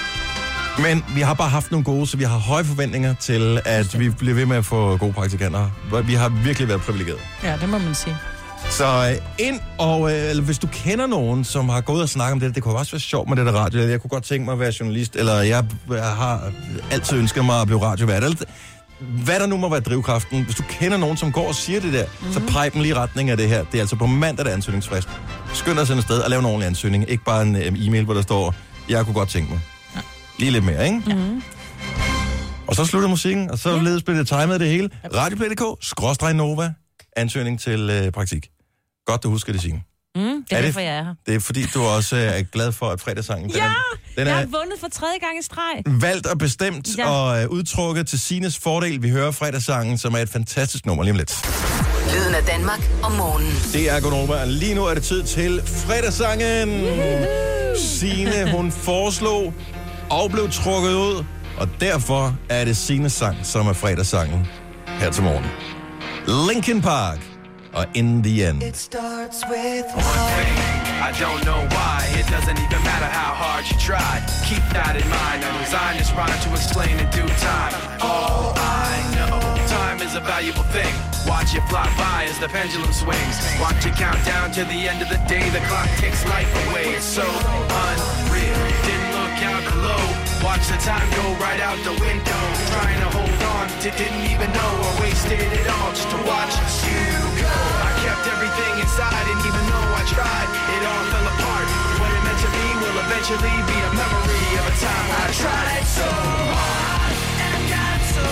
Men vi har bare haft nogle gode, så vi har høje forventninger til, at vi bliver ved med at få gode praktikanter. Vi har virkelig været privilegeret. Ja, det må man sige. Så øh, ind, og øh, eller hvis du kender nogen, som har gået og snakket om det, det kunne også være sjovt med det der radio, eller jeg kunne godt tænke mig at være journalist, eller jeg, jeg har altid ønsket mig at blive radiovært, eller hvad der nu må være drivkraften. Hvis du kender nogen, som går og siger det der, mm-hmm. så peg dem lige i retning af det her. Det er altså på mandag, der er ansøgningsfrist. Skynd dig at sende afsted og lave en ordentlig ansøgning. Ikke bare en um, e-mail, hvor der står, jeg kunne godt tænke mig. Ja. Lige lidt mere, ikke? Mm-hmm. Og så slutter musikken, og så ja. ledes bliver det timet det hele. radioplay punktum d k skråstreg Nova, ansøgning til øh, praktik. Godt, du husker det, Signe. Mm, det er, er derfor, jeg er her. Det er fordi, du også er glad for, at fredagssangen... Ja! Den er, den jeg er har vundet for tredje gang i streg. Valgt og bestemt ja. og uh, udtrukket til Signes fordel. Vi hører fredagssangen, som er et fantastisk nummer lige om lidt. Lyden af Danmark om morgenen. Det er Gonova. Lige nu er det tid til fredagssangen. Signe, hun foreslog og blev trukket ud. Og derfor er det Signes sang, som er fredagssangen her til morgen. Linkin Park. Or in the end. It starts with one thing. I don't know why. It doesn't even matter how hard you try. Keep that in mind. I designed this rhyme to explain in due time. All I know, time is a valuable thing. Watch it fly by as the pendulum swings. Watch it count down to the end of the day. The clock takes life away. It's so unreal. Didn't look out below. Watch the time go right out the window. Trying to hold on to didn't even know or wasted it all just to watch you go. I kept everything inside and even though I tried, it all fell apart. What it meant to me will eventually be a memory of a time when I tried so hard and got so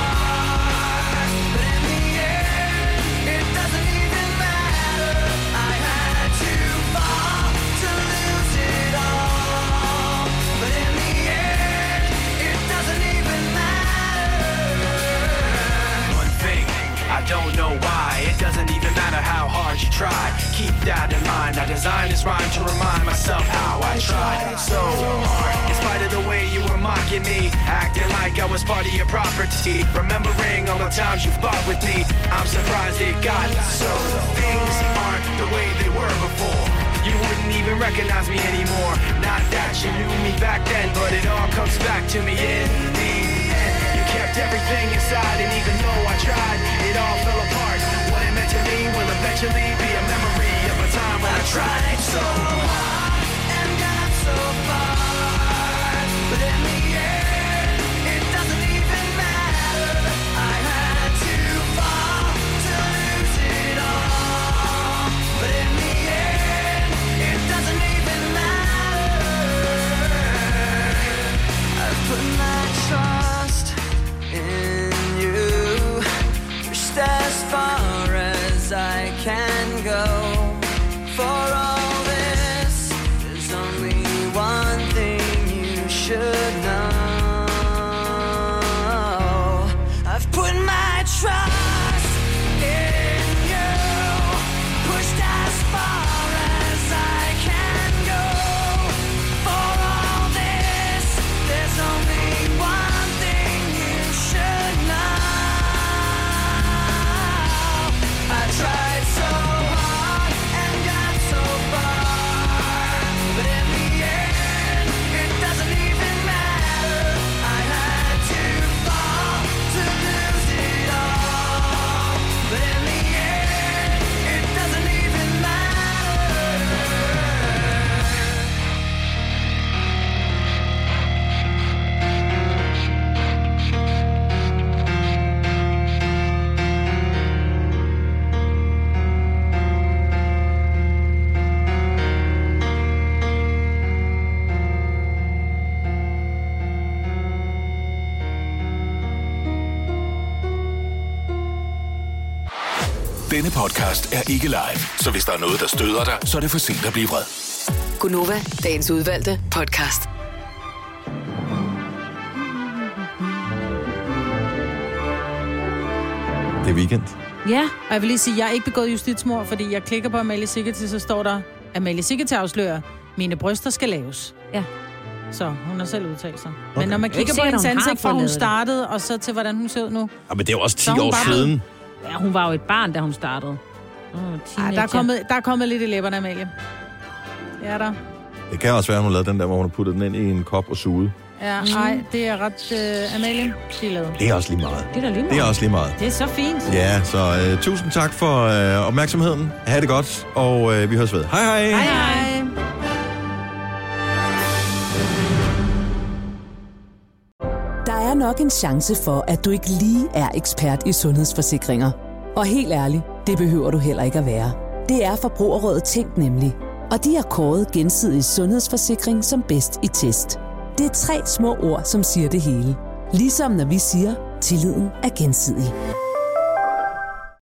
far. But in the end, it doesn't even matter. I had to fall to lose it all. But in the end, it doesn't even matter. One thing, I don't know why. It doesn't even matter how hard you try. Keep that in mind. I designed this rhyme to remind myself how I tried so hard. In spite of the way you were mocking me, acting like I was part of your property. Remembering all the times you fought with me, I'm surprised it got so. Things aren't the way they were before. You wouldn't even recognize me anymore. Not that you knew me back then, but it all comes back to me in the end. You kept everything inside, and even though I tried, it all fell apart. What it meant to me will eventually be a memory of a time when I tried so hard and got so far. But in the end, it doesn't even matter. I had to fall to lose it all. But in the end, it doesn't even matter. I've put my trust in you, just as far as I can go. For all this, there's only one thing you should know. I've put my trust in you, pushed as far as I can go. For all this, there's only one thing you should know. I tried so hard and got so far, but in the end, it doesn't even matter. I had to fall to lose it all, but in the end, it doesn't even matter. Denne podcast er ikke live, så hvis der er noget, der støder dig, så er det for sent at blive vred. Gonova, dagens udvalgte podcast. Det er weekend. Ja, og jeg vil lige sige, at jeg er ikke begået justitsmord, fordi jeg klikker på Amalie Sigeti, så står der, Amalie Sigeti afslører mine bryster skal laves. Ja. Så hun har selv udtalt sig. Okay. Men når man kigger på hendes ansigt, fra hun startede, og så til hvordan hun ser ud nu. Ja, men det er jo også ti år år siden. Ja, hun var jo et barn, da hun startede. Oh, Ej, der, er kommet, der er kommet lidt i læberne, Amalie. Ja, der. Det kan også være, at hun lavede den der, hvor hun har puttet den ind i en kop og suget. Ja, ej, det er ret, uh, Amalie, de lavede. Det er også lige meget. Det er lige meget. Det er også lige meget. Det er så fint. Ja, så uh, tusind tak for uh, opmærksomheden. Ha' det godt, og uh, vi høres ved. Hej hej! Hej hej! Der er nok en chance for, at du ikke lige er ekspert i sundhedsforsikringer. Og helt ærligt, det behøver du heller ikke at være. Det er Forbrugerrådet Tænk nemlig. Og de har kåret Gensidig Sundhedsforsikring som bedst i test. Det er tre små ord, som siger det hele. Ligesom når vi siger, tilliden er gensidig.